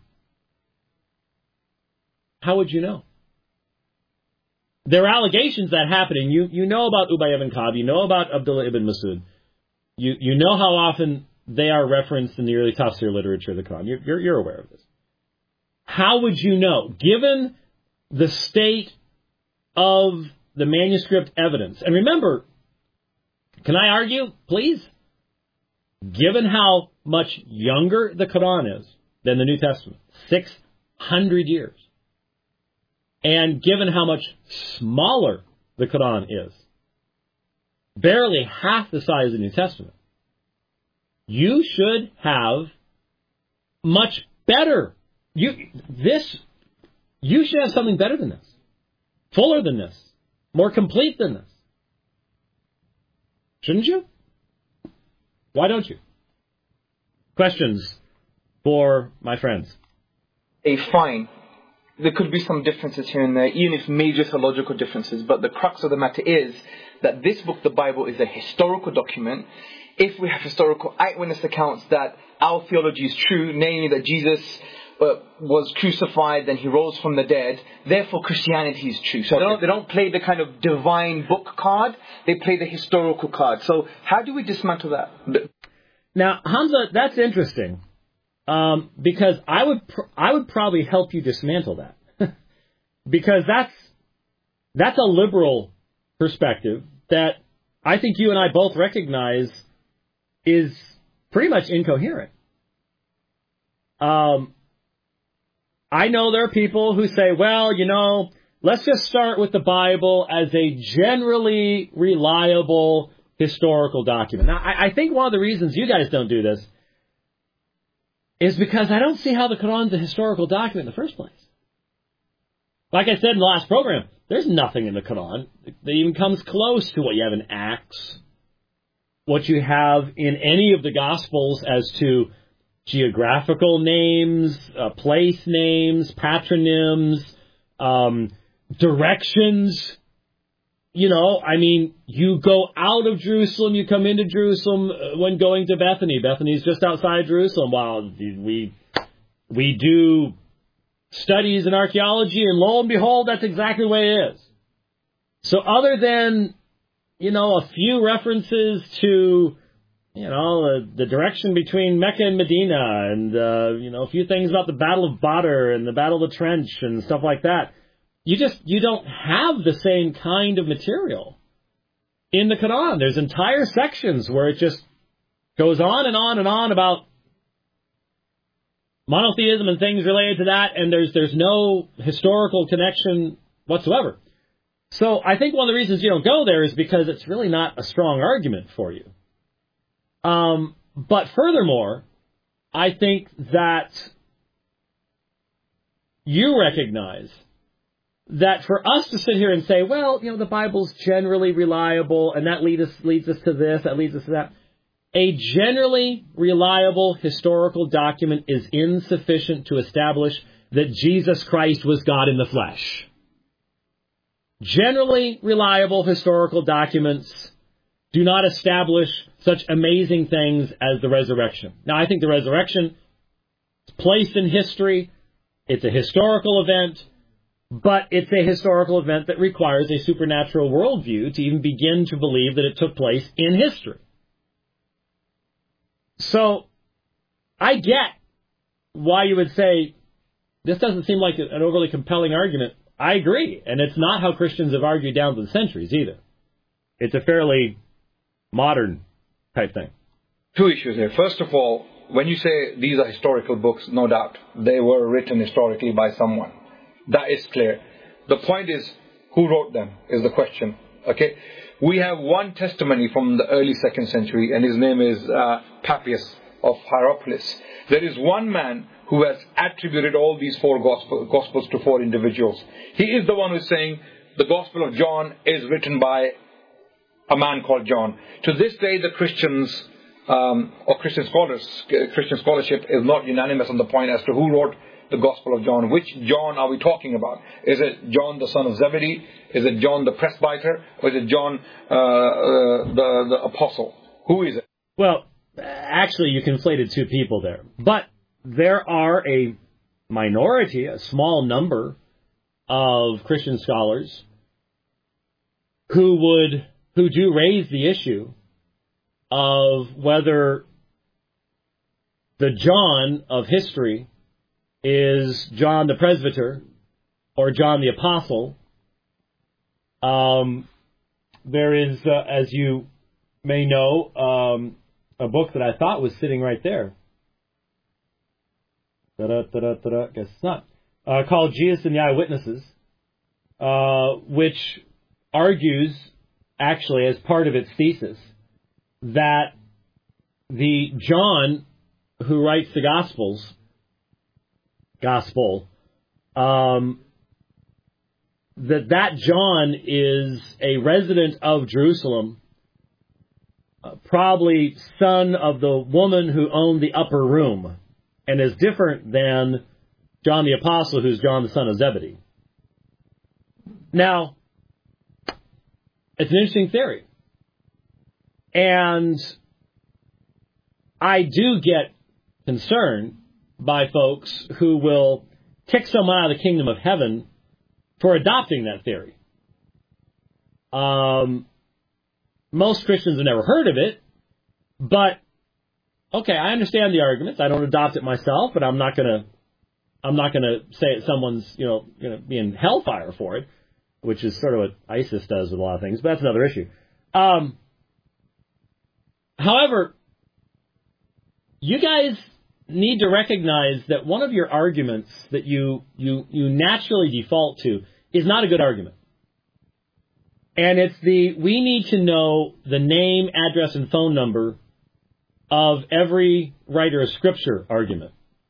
Speaker 1: How would you know? There are allegations that happening. You you know about Ubay ibn Ka'b. You know about Abdullah ibn Masud. You you know how often they are referenced in the early tafsir literature of the Quran. You're, you're, you're aware of this. How would you know? Given the state of the manuscript evidence. And remember, can I argue, please? Given how much younger the Quran is than the New Testament, six hundred years. And given how much smaller the Quran is, barely half the size of the New Testament, you should have much better. You this you should have something better than this, fuller than this, more complete than this. Shouldn't you? Why don't you? Questions for my friends?
Speaker 4: A fine. There could be some differences here and there, even if major theological differences, but the crux of the matter is that this book, the Bible, is a historical document. If we have historical eyewitness accounts that our theology is true, namely that Jesus uh, was crucified, then he rose from the dead, therefore Christianity is true. So they don't, they don't play the kind of divine book card, they play the historical card. So how do we dismantle that?
Speaker 1: Now, Hamza, that's interesting. Um, because I would pr- I would probably help you dismantle that, because that's that's a liberal perspective that I think you and I both recognize is pretty much incoherent. Um, I know there are people who say, well, you know, let's just start with the Bible as a generally reliable historical document. Now, I, I think one of the reasons you guys don't do this is because I don't see how the Quran's a historical document in the first place. Like I said in the last program, there's nothing in the Quran that even comes close to what you have in Acts, what you have in any of the Gospels as to geographical names, uh, place names, patronyms, um, directions. You know, I mean, you go out of Jerusalem, you come into Jerusalem when going to Bethany. Bethany's just outside Jerusalem. Wow, we we do studies in archaeology, and lo and behold, that's exactly the way it is. So other than, you know, a few references to, you know, uh, the direction between Mecca and Medina, and, uh, you know, a few things about the Battle of Badr and the Battle of the Trench and stuff like that, you just, you don't have the same kind of material in the Quran. There's entire sections where it just goes on and on and on about monotheism and things related to that, and there's there's no historical connection whatsoever. So I think one of the reasons you don't go there is because it's really not a strong argument for you. Um, but furthermore, I think that you recognize that for us to sit here and say, well, you know, the Bible's generally reliable, and that leads us, leads us to this, that leads us to that. A generally reliable historical document is insufficient to establish that Jesus Christ was God in the flesh. Generally reliable historical documents do not establish such amazing things as the resurrection. Now, I think the resurrection is placed in history. It's a historical event, but it's a historical event that requires a supernatural worldview to even begin to believe that it took place in history. So, I get why you would say, this doesn't seem like an overly compelling argument. I agree, and it's not how Christians have argued down through the centuries either. It's a fairly modern type thing.
Speaker 3: Two issues here. First of all, when you say these are historical books, no doubt, they were written historically by someone. That is clear. The point is, who wrote them is the question. Okay? We have one testimony from the early second century, and his name is uh, Papias of Hierapolis. There is one man who has attributed all these four gospel, gospels to four individuals. He is the one who is saying the Gospel of John is written by a man called John. To this day, the Christians um, or Christian scholars, Christian scholarship is not unanimous on the point as to who wrote the Gospel of John. Which John are we talking about? Is it John the son of Zebedee? Is it John the presbyter? Or is it John uh, uh, the, the apostle? Who is it?
Speaker 1: Well, actually, you conflated two people there. But there are a minority, a small number of Christian scholars who would, who do raise the issue of whether the John of history is John the presbyter or John the apostle. Um, there is, uh, as you may know, um, a book that I thought was sitting right there. Da-da, da-da, da-da, guess it's not. Uh, called Jesus and the Eyewitnesses, uh, which argues, actually, as part of its thesis, that the John who writes the Gospels, Gospel, um, that that John is a resident of Jerusalem, uh, probably son of the woman who owned the upper room, and is different than John the Apostle, who's John the son of Zebedee. Now, it's an interesting theory. And I do get concerned by folks who will kick someone out of the kingdom of heaven for adopting that theory. Um, most Christians have never heard of it, but okay, I understand the arguments. I don't adopt it myself, but I'm not gonna, I'm not gonna say that someone's, you know, gonna be in hellfire for it, which is sort of what ISIS does with a lot of things. But that's another issue. Um, however, you guys need to recognize that one of your arguments that you you you naturally default to is not a good argument, and it's the we need to know the name, address, and phone number of every writer of Scripture argument.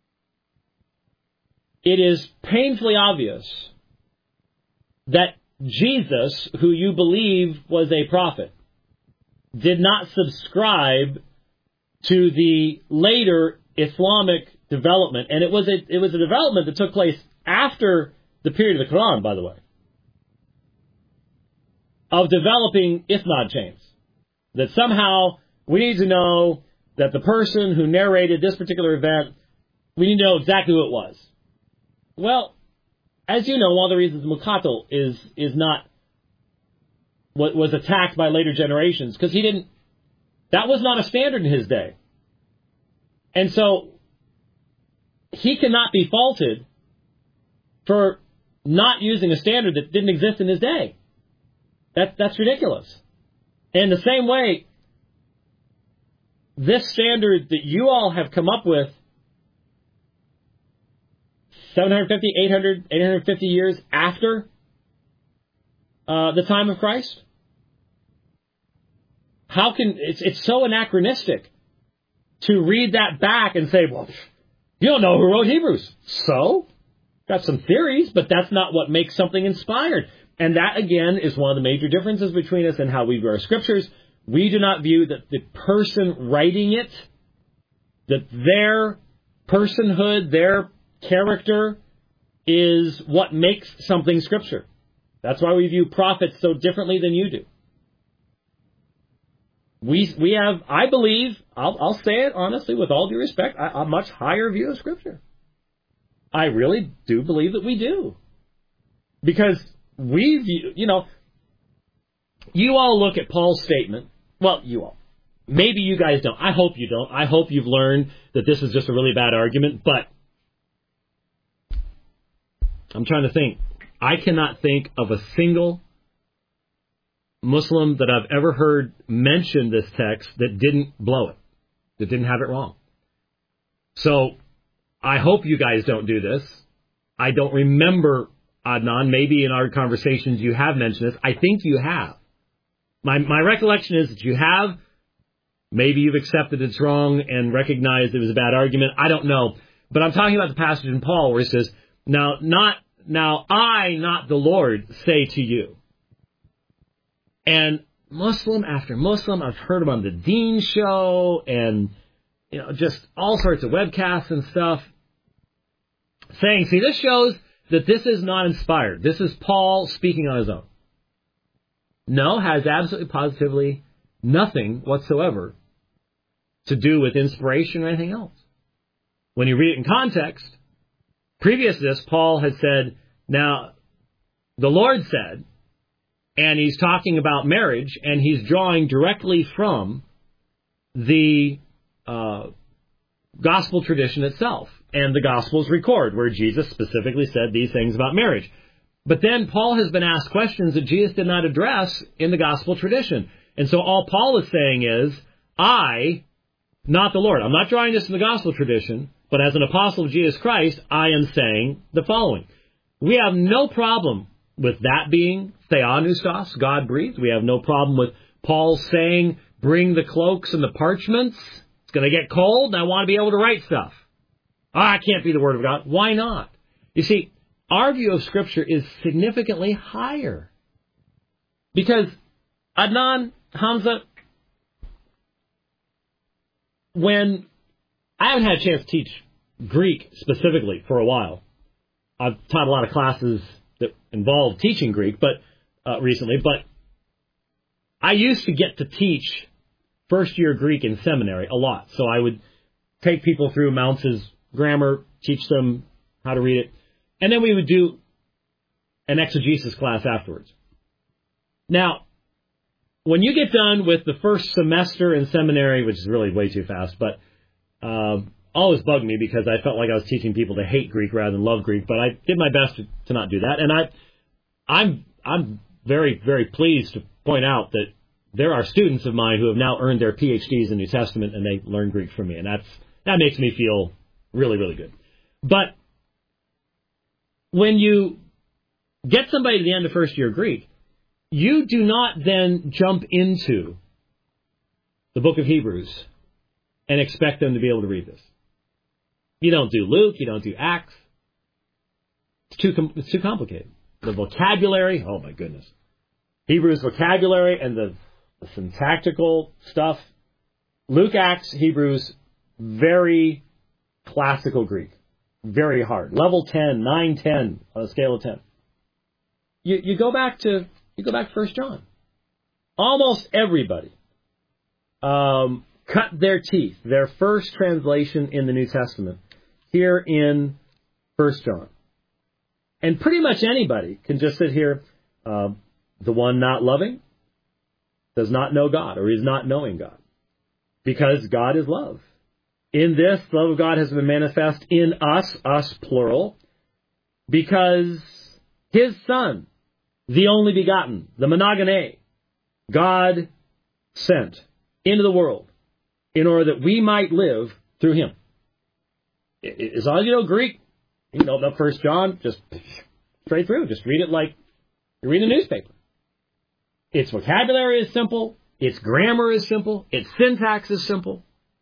Speaker 1: It is painfully obvious that Jesus, who you believe was a prophet, did not subscribe to the later Islamic development, and it was a it was a development that took place after the period of the Quran, by the way, of developing isnad chains. That somehow we need to know that the person who narrated this particular event, we need to know exactly who it was. Well, as you know, one of the reasons Muqatil is is not was attacked by later generations because he didn't, that was not a standard in his day. And so he cannot be faulted for not using a standard that didn't exist in his day. That, that's ridiculous. And the same way, this standard that you all have come up with seven hundred fifty, eight hundred, eight hundred fifty years after uh, the time of Christ, how can, it's, it's so anachronistic to read that back and say, well, you don't know who wrote Hebrews. So, got some theories, but that's not what makes something inspired. And that, again, is one of the major differences between us and how we view our scriptures. We do not view that the person writing it, that their personhood, their character is what makes something scripture. That's why we view prophets so differently than you do. We we have, I believe, I'll, I'll say it honestly with all due respect, a, a much higher view of scripture. I really do believe that we do. Because we view, you know, you all look at Paul's statement. Well, you all. Maybe you guys don't. I hope you don't. I hope you've learned that this is just a really bad argument. But I'm trying to think. I cannot think of a single Muslim that I've ever heard mention this text that didn't blow it, that didn't have it wrong. So I hope you guys don't do this. I don't remember, Adnan, maybe in our conversations you have mentioned this. I think you have. My my recollection is that you have. Maybe you've accepted it's wrong and recognized it was a bad argument. I don't know. But I'm talking about the passage in Paul where he says, now, not, now I, not the Lord, say to you. And Muslim after Muslim, I've heard him on the Dean Show and, you know, just all sorts of webcasts and stuff saying, see, this shows that this is not inspired. This is Paul speaking on his own. No, has absolutely positively nothing whatsoever to do with inspiration or anything else. When you read it in context, previous to this, Paul had said, now, the Lord said, and he's talking about marriage, and he's drawing directly from the uh, gospel tradition itself. And the Gospels record where Jesus specifically said these things about marriage. But then Paul has been asked questions that Jesus did not address in the gospel tradition. And so all Paul is saying is, I, not the Lord. I'm not drawing this from the gospel tradition, but as an apostle of Jesus Christ, I am saying the following. We have no problem with that being theopneustos, God-breathed. We have no problem with Paul saying, bring the cloaks and the parchments. It's going to get cold, and I want to be able to write stuff. Ah, it can't be the Word of God. Why not? You see, our view of Scripture is significantly higher. Because, Adnan, Hamza, when I haven't had a chance to teach Greek specifically for a while. I've taught a lot of classes that involve teaching Greek, but uh, recently, but I used to get to teach first year Greek in seminary a lot. So I would take people through Mounce's grammar, teach them how to read it, and then we would do an exegesis class afterwards. Now, when you get done with the first semester in seminary, which is really way too fast, but um, always bugged me because I felt like I was teaching people to hate Greek rather than love Greek, but I did my best to, to not do that. And I, I'm I'm very, very pleased to point out that there are students of mine who have now earned their P H Ds in New Testament, and they learn Greek from me, and that's that makes me feel really, really good. But when you get somebody to the end of first year Greek, you do not then jump into the book of Hebrews and expect them to be able to read this. You don't do Luke, you don't do Acts. It's too com- it's too complicated. The vocabulary, oh my goodness. Hebrews vocabulary and the, the syntactical stuff. Luke, Acts, Hebrews, very classical Greek. Very hard. Level ten, nine, ten on a scale of ten. You you go back to you go back to First John. Almost everybody um, cut their teeth, their first translation in the New Testament, here in First John. And pretty much anybody can just sit here, uh, the one not loving, does not know God or is not knowing God. Because God is love. In this, the love of God has been manifest in us, us plural, because His Son, the only begotten, the monogene, God sent into the world in order that we might live through Him. As long as you know Greek, you can open up First John, just straight through. Just read it like you read a newspaper. Its vocabulary is simple. Its grammar is simple. Its syntax is simple.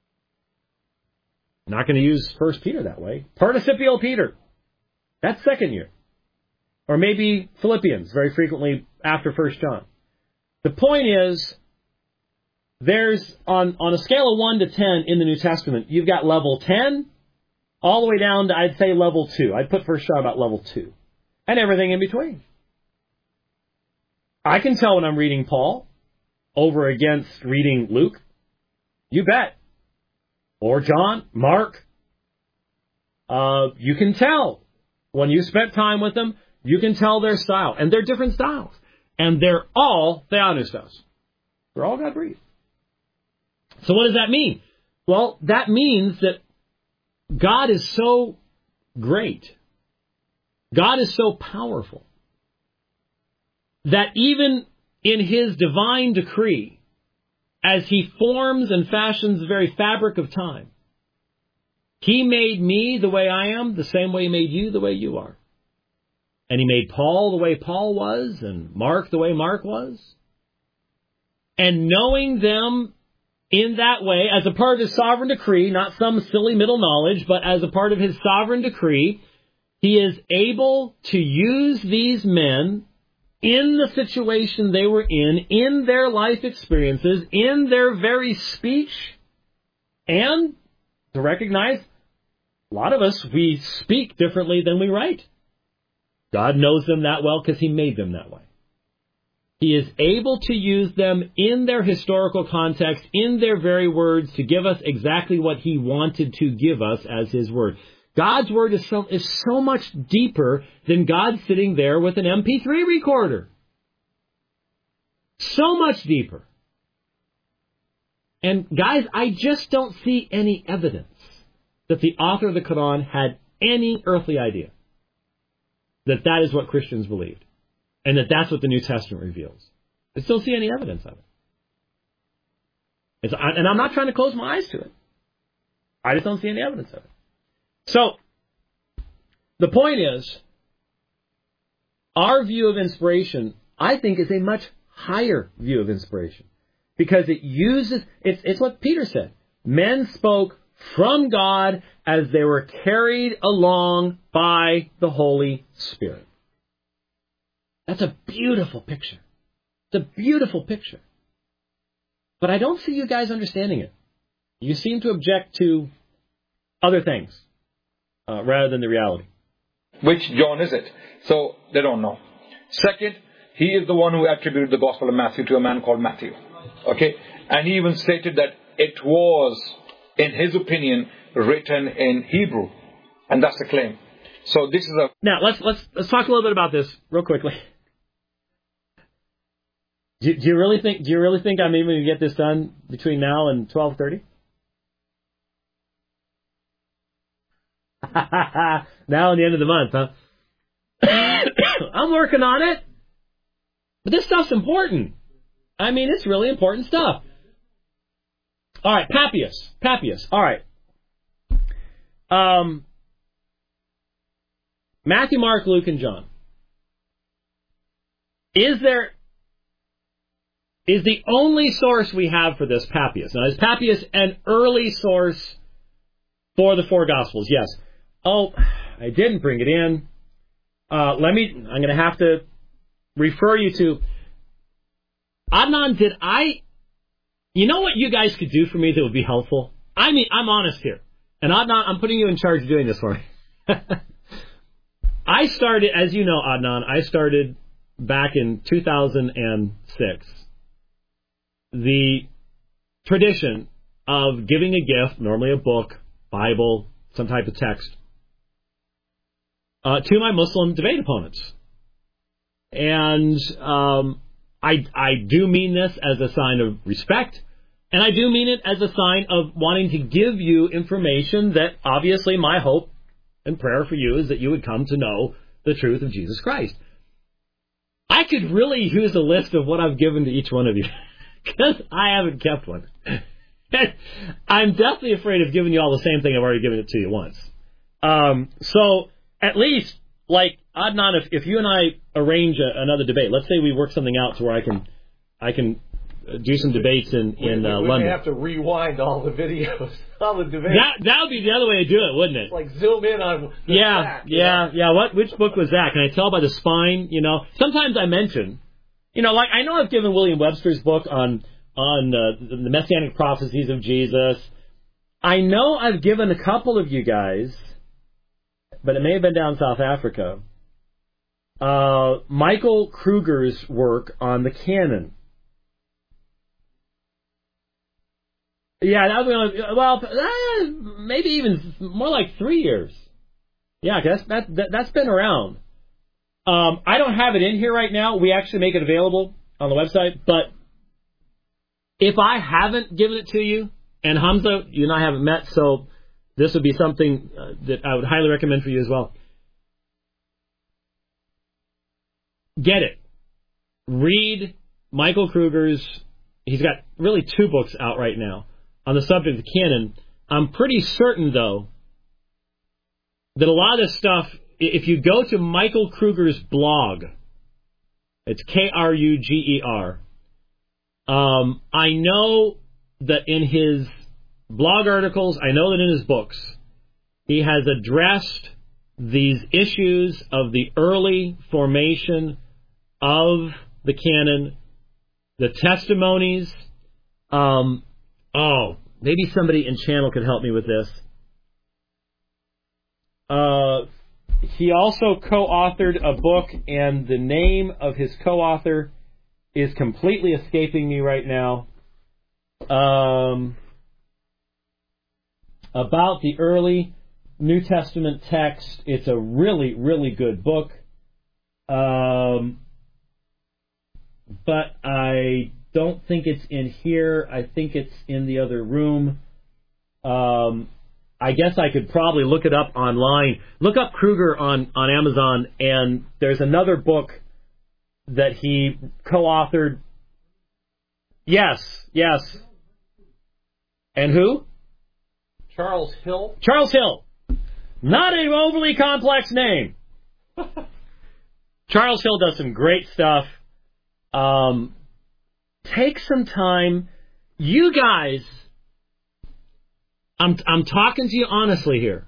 Speaker 1: I'm not going to use First Peter that way. Participial Peter. That's second year. Or maybe Philippians, very frequently after First John. The point is, there's, on, on a scale of one to ten in the New Testament, you've got level ten, all the way down to, I'd say, level two. I'd put First John about level two. And everything in between. I can tell when I'm reading Paul over against reading Luke. You bet. Or John, Mark. Uh, you can tell. When you spent time with them, you can tell their style. And they're different styles. And they're all theopneustos. They're all God-breathed. So what does that mean? Well, that means that God is so great. God is so powerful that even in His divine decree, as He forms and fashions the very fabric of time, He made me the way I am, the same way He made you the way you are. And He made Paul the way Paul was, and Mark the way Mark was. And knowing them in that way, as a part of His sovereign decree, not some silly middle knowledge, but as a part of His sovereign decree, He is able to use these men in the situation they were in, in their life experiences, in their very speech, and to recognize a lot of us, we speak differently than we write. God knows them that well because He made them that way. He is able to use them in their historical context, in their very words, to give us exactly what He wanted to give us as His Word. God's Word is so, is so much deeper than God sitting there with an M P three recorder. So much deeper. And guys, I just don't see any evidence that the author of the Quran had any earthly idea that that is what Christians believed. And that that's what the New Testament reveals. I still see any evidence of it. It's, and I'm not trying to close my eyes to it. I just don't see any evidence of it. So, the point is, our view of inspiration, I think, is a much higher view of inspiration. Because it uses, it's, it's what Peter said. Men spoke from God as they were carried along by the Holy Spirit. That's a beautiful picture. It's a beautiful picture. But I don't see you guys understanding it. You seem to object to other things uh, rather than the reality.
Speaker 3: Which John is it? So they don't know. Second, he is the one who attributed the Gospel of Matthew to a man called Matthew. Okay? And he even stated that it was, in his opinion, written in Hebrew. And that's the claim. So this is a...
Speaker 1: Now, let's let's let's talk a little bit about this real quickly. Do, do you really think do you really think I'm even going to get this done between now and twelve thirty? Now and the end of the month, huh? I'm working on it. But this stuff's important. I mean, it's really important stuff. All right, Papias. Papias. All right. Um, Matthew, Mark, Luke, and John. Is there... Is the only source we have for this Papias? Now, is Papias an early source for the four Gospels? Yes. Oh, I didn't bring it in. Uh, let me, I'm going to have to refer you to, Adnan, did I, you know what you guys could do for me that would be helpful? I mean, I'm honest here. And Adnan, I'm putting you in charge of doing this for me. I started, as you know, Adnan, I started back in two thousand six. The tradition of giving a gift, normally a book, Bible, some type of text, uh, to my Muslim debate opponents. And um, I, I do mean this as a sign of respect, and I do mean it as a sign of wanting to give you information that obviously my hope and prayer for you is that you would come to know the truth of Jesus Christ. I could really use a list of what I've given to each one of you, because I haven't kept one. I'm definitely afraid of giving you all the same thing I've already given it to you once. Um, so at least, like, Adnan, if, if you and I arrange a, another debate, let's say we work something out to where I can, I can do some debates in in uh,
Speaker 2: we, we
Speaker 1: London.
Speaker 2: We have to rewind all the videos, all the debates.
Speaker 1: That that would be the other way to do it, wouldn't it?
Speaker 2: It's like zoom in on. The
Speaker 1: yeah,
Speaker 2: back,
Speaker 1: yeah,
Speaker 2: know?
Speaker 1: yeah. What which book was that? Can I tell by the spine? You know, sometimes I mention, you know, like I know I've given William Webster's book on on uh, the Messianic prophecies of Jesus. I know I've given a couple of you guys, but it may have been down in South Africa. Uh, Michael Kruger's work on the canon. Yeah, that was, well, uh, maybe even more like three years. Yeah, that's that, that that's been around. Um, I don't have it in here right now. We actually make it available on the website. But if I haven't given it to you, and Hamza, you and I haven't met, so this would be something uh, that I would highly recommend for you as well. Get it. Read Michael Kruger's. He's got really two books out right now on the subject of the canon. I'm pretty certain, though, that a lot of this stuff, if you go to Michael Kruger's blog, it's K R U G E R, um, I know that in his blog articles, I know that in his books, he has addressed these issues of the early formation of the canon, the testimonies. Um, oh, maybe somebody in channel could help me with this. Uh, he also co-authored a book, and the name of his co-author is completely escaping me right now. Um, about the early New Testament text. It's a really, really good book. Um, but I don't think it's in here. I think it's in the other room. Um, I guess I could probably look it up online. Look up Kruger on, on Amazon, and there's another book that he co-authored. Yes, yes. And who?
Speaker 2: Charles Hill.
Speaker 1: Charles Hill. Not an overly complex name. Charles Hill does some great stuff. Um, take some time. You guys, I'm I'm talking to you honestly here.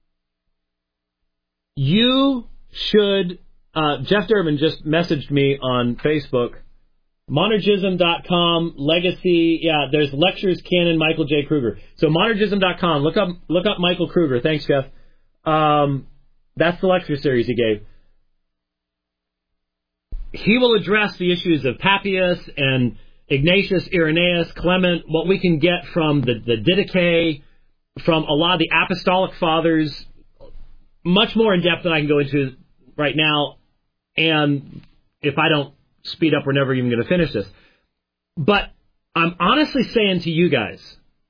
Speaker 1: You should, uh, Jeff Durbin just messaged me on Facebook, monergism dot com, legacy, yeah, there's lectures, canon, Michael J. Kruger. So monergism dot com, look up look up Michael Kruger. Thanks, Jeff. Um, that's the lecture series he gave. He will address the issues of Papias and Ignatius, Irenaeus, Clement, what we can get from the, the Didache, from a lot of the apostolic fathers, much more in depth than I can go into right now. And if I don't speed up, we're never even going to finish this. But I'm honestly saying to you guys,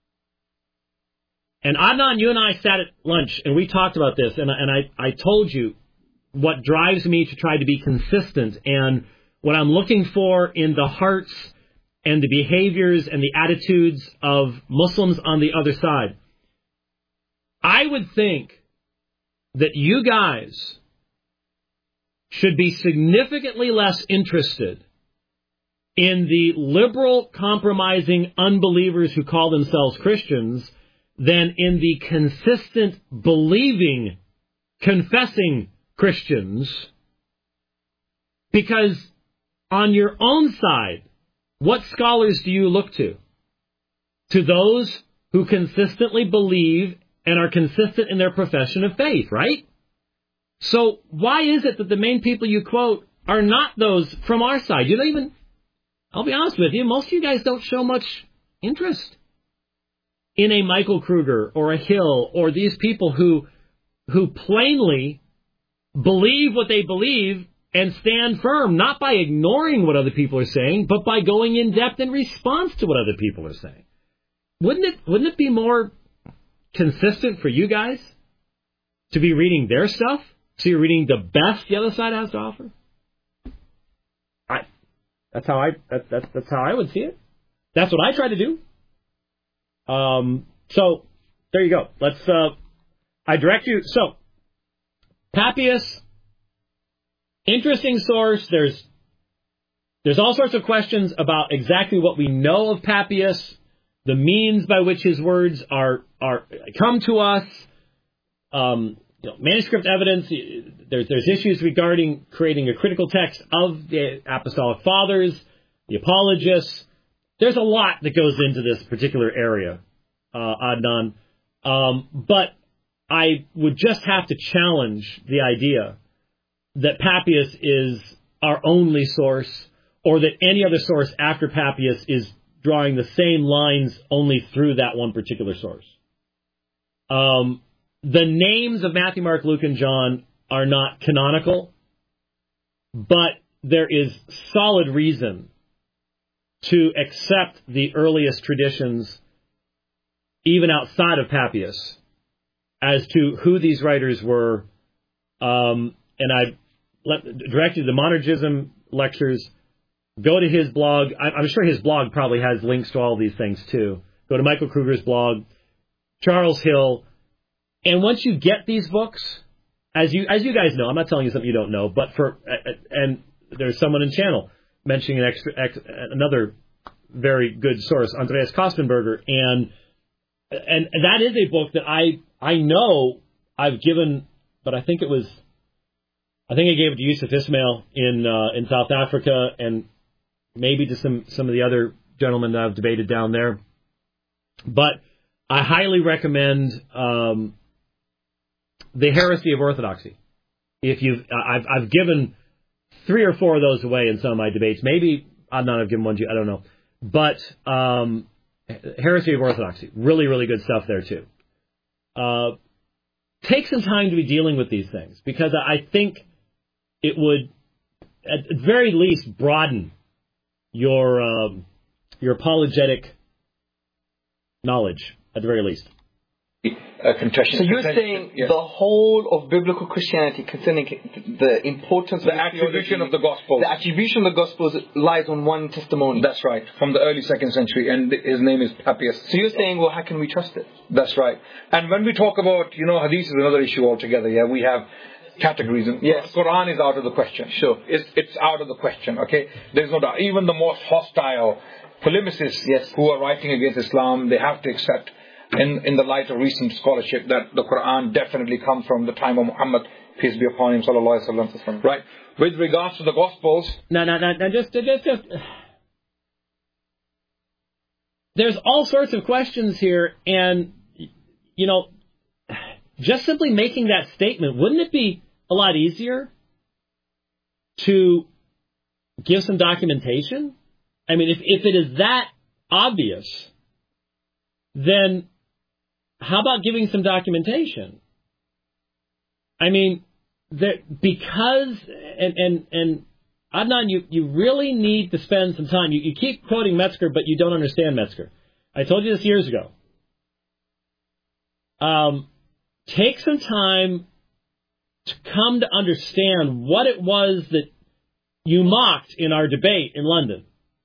Speaker 1: and Adnan, you and I sat at lunch and we talked about this, and, and I, I told you what drives me to try to be consistent and what I'm looking for in the hearts and the behaviors and the attitudes of Muslims on the other side. I would think that you guys should be significantly less interested in the liberal, compromising unbelievers who call themselves Christians than in the consistent, believing, confessing Christians. Because on your own side, what scholars do you look to? To those who consistently believe and are consistent in their profession of faith, right? So why is it that the main people you quote are not those from our side? You don't even, I'll be honest with you, most of you guys don't show much interest in a Michael Kruger or a Hill or these people who who plainly believe what they believe and stand firm, not by ignoring what other people are saying, but by going in depth in response to what other people are saying. Wouldn't it, wouldn't it be more consistent for you guys to be reading their stuff, so you're reading the best the other side has to offer? I, that's how I that, that, that's how I would see it. That's what I try to do. Um, so there you go. Let's. Uh, I direct you. So Papias, interesting source. There's there's all sorts of questions about exactly what we know of Papias, the means by which his words are are come to us. Um, you know, manuscript evidence. There's there's issues regarding creating a critical text of the Apostolic Fathers, the apologists. There's a lot that goes into this particular area, uh, Adnan. Um, but I would just have to challenge the idea that Papias is our only source, or that any other source after Papias is drawing the same lines only through that one particular source. Um, the names of Matthew, Mark, Luke, and John are not canonical, but there is solid reason to accept the earliest traditions, even outside of Papias, as to who these writers were. Um, and I let, direct you to the Monergism lectures. Go to his blog. I, I'm sure his blog probably has links to all these things, too. Go to Michael Kruger's blog, Charles Hill. And once you get these books, as you as you guys know, I'm not telling you something you don't know, but for and there's someone in channel mentioning an extra, ex, another very good source, Andreas Kostenberger, and, and and that is a book that I I know I've given, but I think it was, I think I gave it to Yusuf Ismail in uh, in South Africa, and maybe to some some of the other gentlemen that I've debated down there. But I highly recommend um, The Heresy of Orthodoxy. If you've, I've I've given three or four of those away in some of my debates. Maybe I've not have given one to you. I don't know. But um, Heresy of Orthodoxy, really, really good stuff there too. Uh, take some time to be dealing with these things, because I think it would, at the very least, broaden your um, your apologetic knowledge, at the very least.
Speaker 3: Uh, contention.
Speaker 4: So you're saying yes. the whole of biblical Christianity concerning the importance
Speaker 3: the
Speaker 4: of the
Speaker 3: attribution
Speaker 4: theology,
Speaker 3: of the Gospels.
Speaker 4: The attribution of the Gospels lies on one testimony.
Speaker 3: That's right, from the early second century, and his name is Papias.
Speaker 4: So you're saying, well, how can we trust it?
Speaker 3: That's right. And when we talk about, you know, Hadith is another issue altogether. Yeah, we have categories. And
Speaker 4: yes.
Speaker 3: Quran is out of the question.
Speaker 4: Sure.
Speaker 3: It's, it's out of the question, okay? There's no doubt. Even the most hostile polemicists
Speaker 4: yes.
Speaker 3: who are writing against Islam, they have to accept, in, in the light of recent scholarship, that the Quran definitely comes from the time of Muhammad, peace be upon him, sallallahu alaihi wasallam. Right? With regards to the Gospels...
Speaker 1: No, no, no, no, just, just, just... There's all sorts of questions here, and, you know, just simply making that statement, wouldn't it be a lot easier to give some documentation? I mean, if, if it is that obvious, then how about giving some documentation? I mean, there, because, and, and, and Adnan, you, you really need to spend some time. You, you keep quoting Metzger, but you don't understand Metzger. I told you this years ago. Um, take some time to come to understand what it was that you mocked in our debate in London.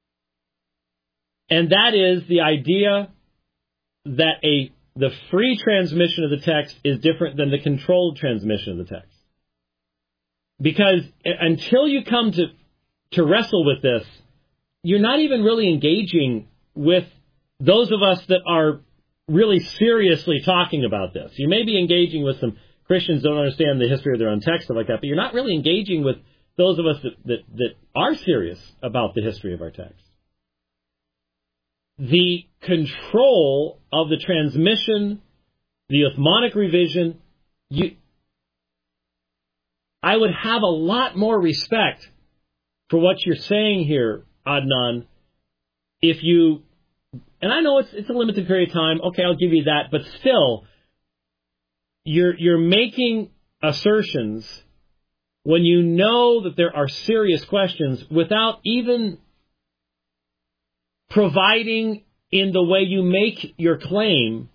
Speaker 1: And that is the idea that a the free transmission of the text is different than the controlled transmission of the text. Because until you come to, to wrestle with this, you're not even really engaging with those of us that are really seriously talking about this. You may be engaging with some Christians who don't understand the history of their own text, stuff like that, but you're not really engaging with those of us that, that, that are serious about the history of our text. The control of the transmission, the Uthmanic revision, you, I would have a lot more respect for what you're saying here, Adnan, if you, and I know it's it's a limited period of time, okay, I'll give you that, but still, you're you're making assertions when you know that there are serious questions without even providing in the way you make your claim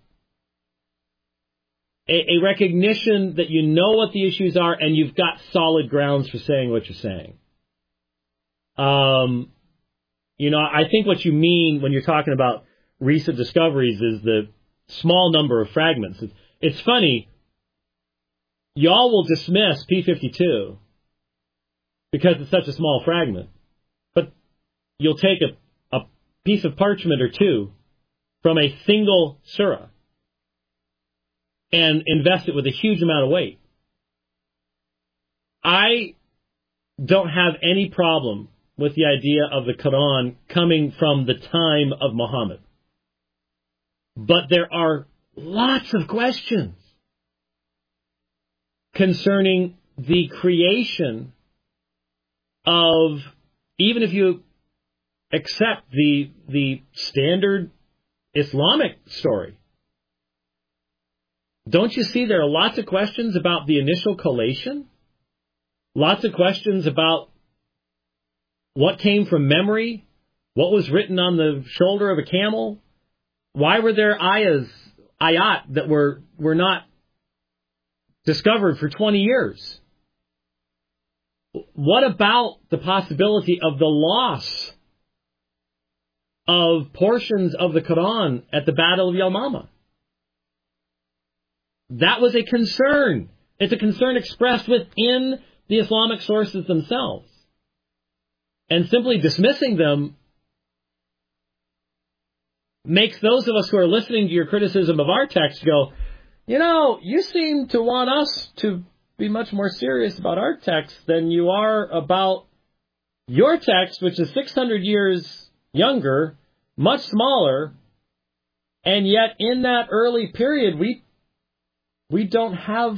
Speaker 1: a, a recognition that you know what the issues are and you've got solid grounds for saying what you're saying. Um, you know, I think what you mean when you're talking about recent discoveries is the small number of fragments. It's, it's funny, y'all will dismiss P fifty-two because it's such a small fragment, but you'll take a, a piece of parchment or two from a single surah and invest it with a huge amount of weight. I don't have any problem with the idea of the Quran coming from the time of Muhammad. But there are lots of questions concerning the creation of, even if you accept the the standard Islamic story, don't you see there are lots of questions about the initial collation? Lots of questions about what came from memory, what was written on the shoulder of a camel. Why were there ayahs, ayat that were, were not discovered for twenty years? What about the possibility of the loss of portions of the Quran at the Battle of Yamama? That was a concern. It's a concern expressed within the Islamic sources themselves. And simply dismissing them makes those of us who are listening to your criticism of our text go, you know, you seem to want us to be much more serious about our text than you are about your text, which is six hundred years younger, much smaller, and yet in that early period we we don't have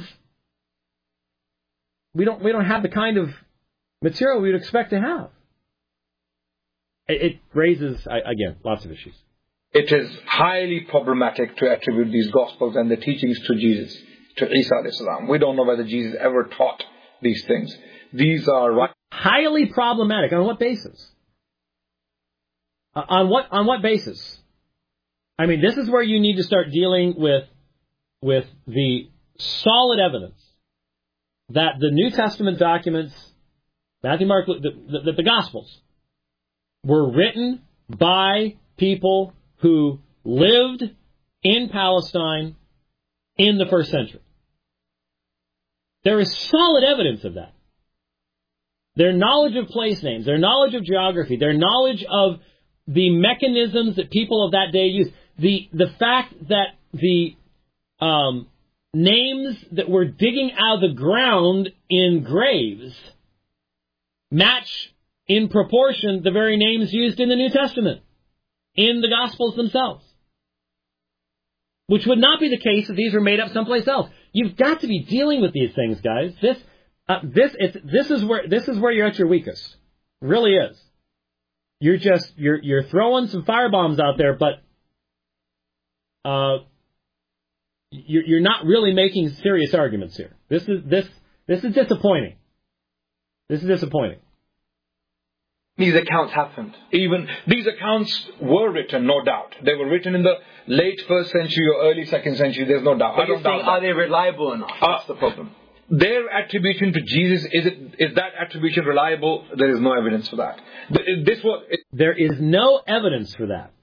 Speaker 1: we don't we don't have the kind of material we would expect to have. It, it raises, again, lots of issues.
Speaker 3: It is highly problematic to attribute these Gospels and the teachings to Jesus, to Isa alayhi salam. We don't know whether Jesus ever taught these things. These are right.
Speaker 1: Highly problematic. On what basis? Uh, on what on what basis? I mean, this is where you need to start dealing with with the solid evidence that the New Testament documents, Matthew, Mark, the, the, the Gospels, were written by people who lived in Palestine in the first century. There is solid evidence of that. Their knowledge of place names, their knowledge of geography, their knowledge of the mechanisms that people of that day used, the the fact that the um, names that were digging out of the ground in graves match in proportion the very names used in the New Testament, in the Gospels themselves. Which would not be the case if these were made up someplace else. You've got to be dealing with these things, guys. This, uh, this, it's, this is where this is where you're at your weakest. It really is. You're just you're you're throwing some firebombs out there, but uh, you're you're not really making serious arguments here. This is this this is disappointing. This is disappointing.
Speaker 4: These accounts happened.
Speaker 3: Even these accounts were written, no doubt. They were written in the late first century or early second century. There's no doubt.
Speaker 4: But
Speaker 3: I don't
Speaker 4: you're saying,
Speaker 3: doubt
Speaker 4: are
Speaker 3: that.
Speaker 4: they reliable enough?
Speaker 3: Uh,
Speaker 4: That's the problem.
Speaker 3: Their attribution to Jesus, is it is that attribution reliable? There is no evidence for that. This was. It,
Speaker 1: there is no evidence for that.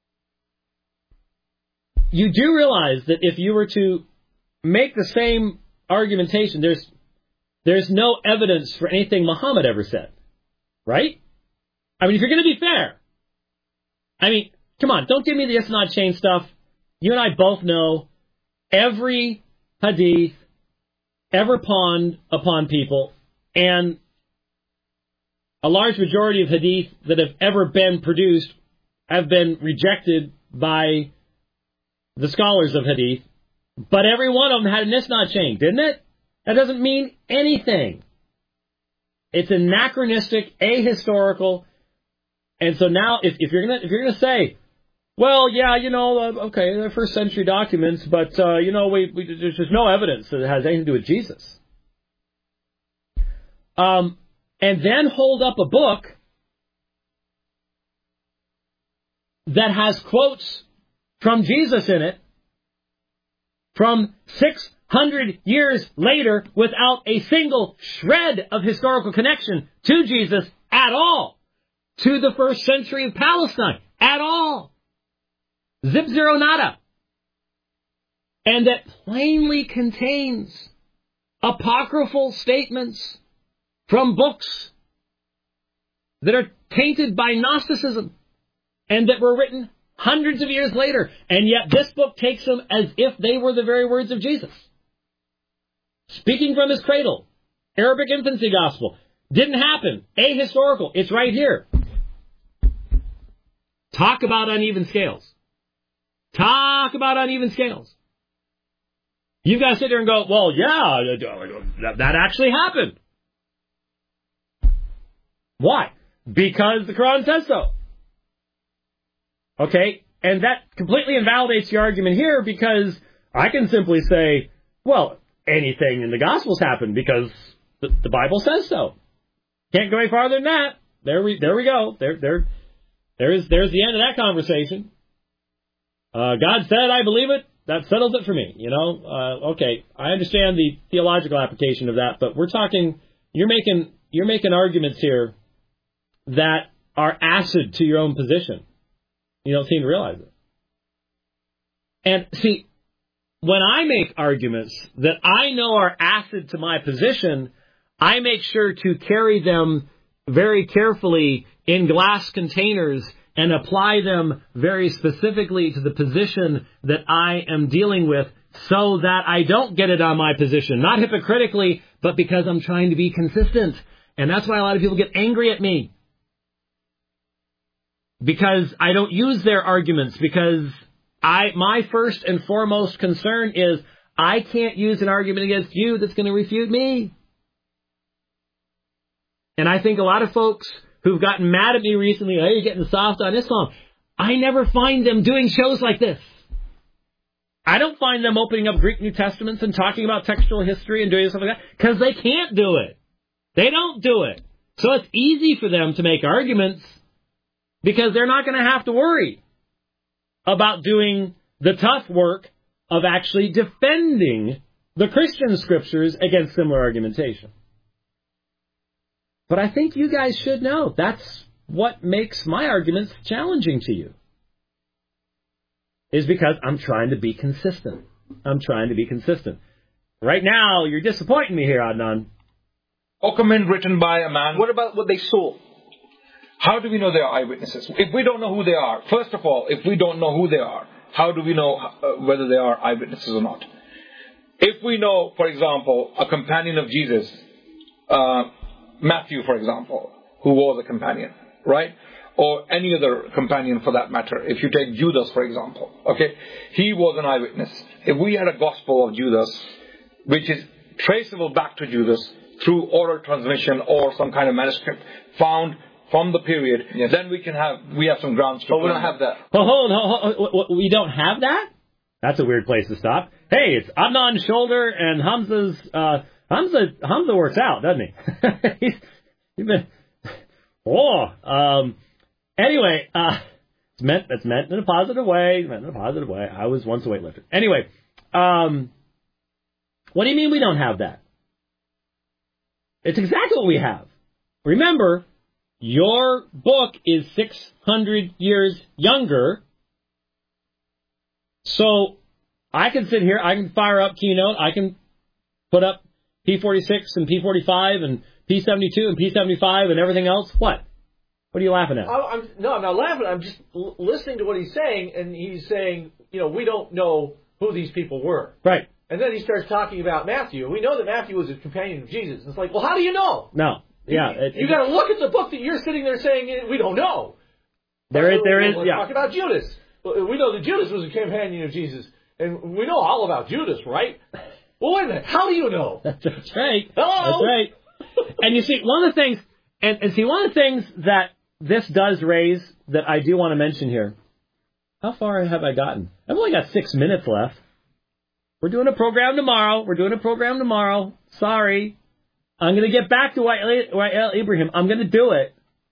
Speaker 1: You do realize that if you were to make the same argumentation, there's there's no evidence for anything Muhammad ever said, right? I mean, if you're going to be fair, I mean, come on, don't give me the Isnad chain stuff. You and I both know every hadith ever pawned upon people, and a large majority of hadith that have ever been produced have been rejected by the scholars of hadith, but every one of them had an Isnad chain, didn't it? That doesn't mean anything. It's anachronistic, ahistorical. And so now, if, if you're gonna if you're gonna say, well, yeah, you know, uh, okay, they're first century documents, but uh, you know, we, we there's just no evidence that it has anything to do with Jesus. um, and then hold up a book that has quotes from Jesus in it from six hundred years later without a single shred of historical connection to Jesus at all, to the first century of Palestine at all. Zip zero nada. And that plainly contains apocryphal statements from books that are tainted by Gnosticism and that were written hundreds of years later. And yet this book takes them as if they were the very words of Jesus. Speaking from his cradle. Arabic infancy gospel. Didn't happen. Ahistorical. It's right here. Talk about uneven scales. Talk about uneven scales. You've got to sit there and go, well, yeah, that, that actually happened. Why? Because the Quran says so. Okay, and that completely invalidates the argument here because I can simply say, well, anything in the Gospels happened because the, the Bible says so. Can't go any farther than that. There we there we go. There there there's there's the end of that conversation. Uh, God said, I believe it. That settles it for me. You know, uh, okay, I understand the theological application of that, but we're talking. You're making you're making arguments here that are acid to your own position. You don't seem to realize it. And see, when I make arguments that I know are acid to my position, I make sure to carry them very carefully in glass containers and apply them very specifically to the position that I am dealing with so that I don't get it on my position. Not hypocritically, but because I'm trying to be consistent. And that's why a lot of people get angry at me. Because I don't use their arguments. Because I, my first and foremost concern is I can't use an argument against you that's going to refute me. And I think a lot of folks who've gotten mad at me recently, oh, you're getting soft on Islam. I never find them doing shows like this. I don't find them opening up Greek New Testaments and talking about textual history and doing stuff like that because they can't do it. They don't do it. So it's easy for them to make arguments because they're not going to have to worry about doing the tough work of actually defending the Christian scriptures against similar argumentation. But I think you guys should know that's what makes my arguments challenging to you. Is because I'm trying to be consistent. I'm trying to be consistent. Right now, you're disappointing me here, Adnan.
Speaker 3: Document written by a man.
Speaker 4: What about what they saw?
Speaker 3: How do we know they are eyewitnesses? If we don't know who they are, first of all, if we don't know who they are, how do we know uh, whether they are eyewitnesses or not? If we know, for example, a companion of Jesus, uh, Matthew, for example, who was a companion, right? Or any other companion for that matter. If you take Judas, for example, okay? He was an eyewitness. If we had a gospel of Judas, which is traceable back to Judas through oral transmission or some kind of manuscript found from the period, yes, then we can have, we have some grounds to...
Speaker 4: But we don't have that.
Speaker 1: Well, hold on, hold on, we don't have that? That's a weird place to stop. Hey, it's Adnan's shoulder and Hamza's, uh, Hamza, Hamza works out, doesn't he? he's, he's been, oh, um, anyway, uh, it's meant, it's meant in a positive way, meant in a positive way. I was once a weightlifter. Anyway, um, what do you mean we don't have that? It's exactly what we have. Remember, your book is six hundred years younger. So I can sit here, I can fire up Keynote, I can put up P forty-six and P forty-five and P seventy-two and P seventy-five and everything else. What? What are you laughing at?
Speaker 2: I'm, no, I'm not laughing. I'm just l- listening to what he's saying, and he's saying, you know, we don't know who these people were.
Speaker 1: Right.
Speaker 2: And then he starts talking about Matthew. We know that Matthew was a companion of Jesus. It's like, well, how do you know?
Speaker 1: No. Yeah.
Speaker 2: You, you got to look at the book that you're sitting there saying we don't know.
Speaker 1: There is, there is,
Speaker 2: Let's
Speaker 1: yeah.
Speaker 2: talk about Judas. We know that Judas was a companion of Jesus, and we know all about Judas, right? Well, wait a minute. How do you know?
Speaker 1: That's right.
Speaker 2: Hello?
Speaker 1: That's right. And you see, one of the things, and, and see, one of the things that this does raise that I do want to mention here. How far have I gotten? I've only got six minutes left. We're doing a program tomorrow. We're doing a program tomorrow. Sorry. I'm going to get back to Wael Ibrahim. I'm going to do it.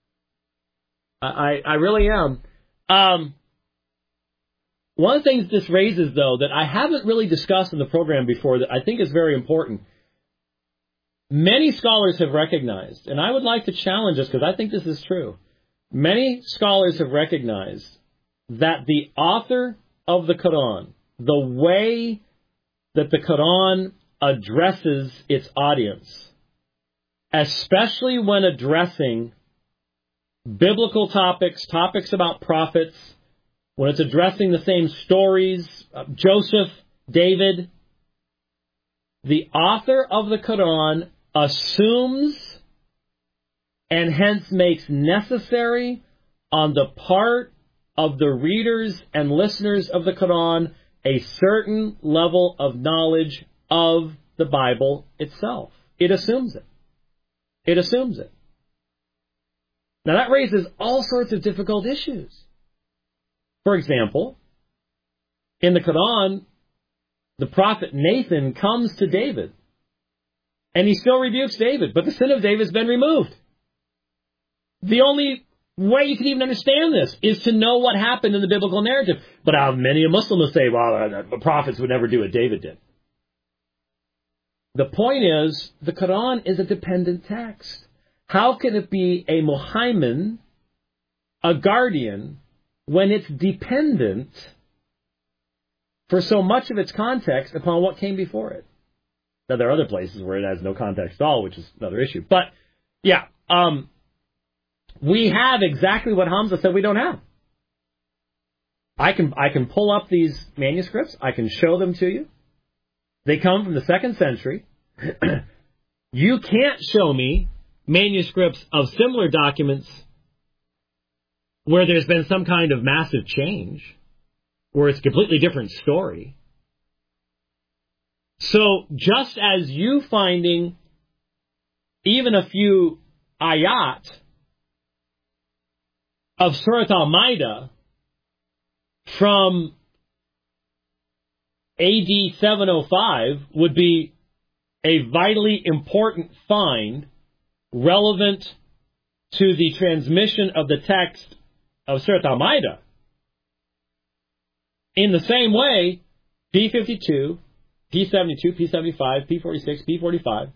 Speaker 1: I, I really am. Um, one of the things this raises, though, that I haven't really discussed in the program before that I think is very important, many scholars have recognized, and I would like to challenge this because I think this is true, many scholars have recognized that the author of the Quran, the way that the Quran addresses its audience, especially when addressing biblical topics, topics about prophets, when it's addressing the same stories, uh, Joseph, David, the author of the Quran assumes and hence makes necessary on the part of the readers and listeners of the Quran a certain level of knowledge of the Bible itself. It assumes it. It assumes it. Now that raises all sorts of difficult issues. For example, in the Quran, the prophet Nathan comes to David, and he still rebukes David, but the sin of David has been removed. The only way you can even understand this is to know what happened in the biblical narrative. But uh, many a Muslim will say, well, the prophets would never do what David did. The point is, the Quran is a dependent text. How can it be a muhaimin, a guardian, when it's dependent for so much of its context upon what came before it? Now, there are other places where it has no context at all, which is another issue. But, yeah, um, we have exactly what Hamza said we don't have. I can I can pull up these manuscripts. I can show them to you. They come from the second century. You can't show me manuscripts of similar documents where there's been some kind of massive change, where it's a completely different story. So just as you finding even a few ayat of Surat Al-Ma'idah from A D seven oh five would be a vitally important find relevant to the transmission of the text of Surat Al-Ma'idah. In the same way, P fifty-two, P seventy-two, P seventy-five, P forty-six, P forty-five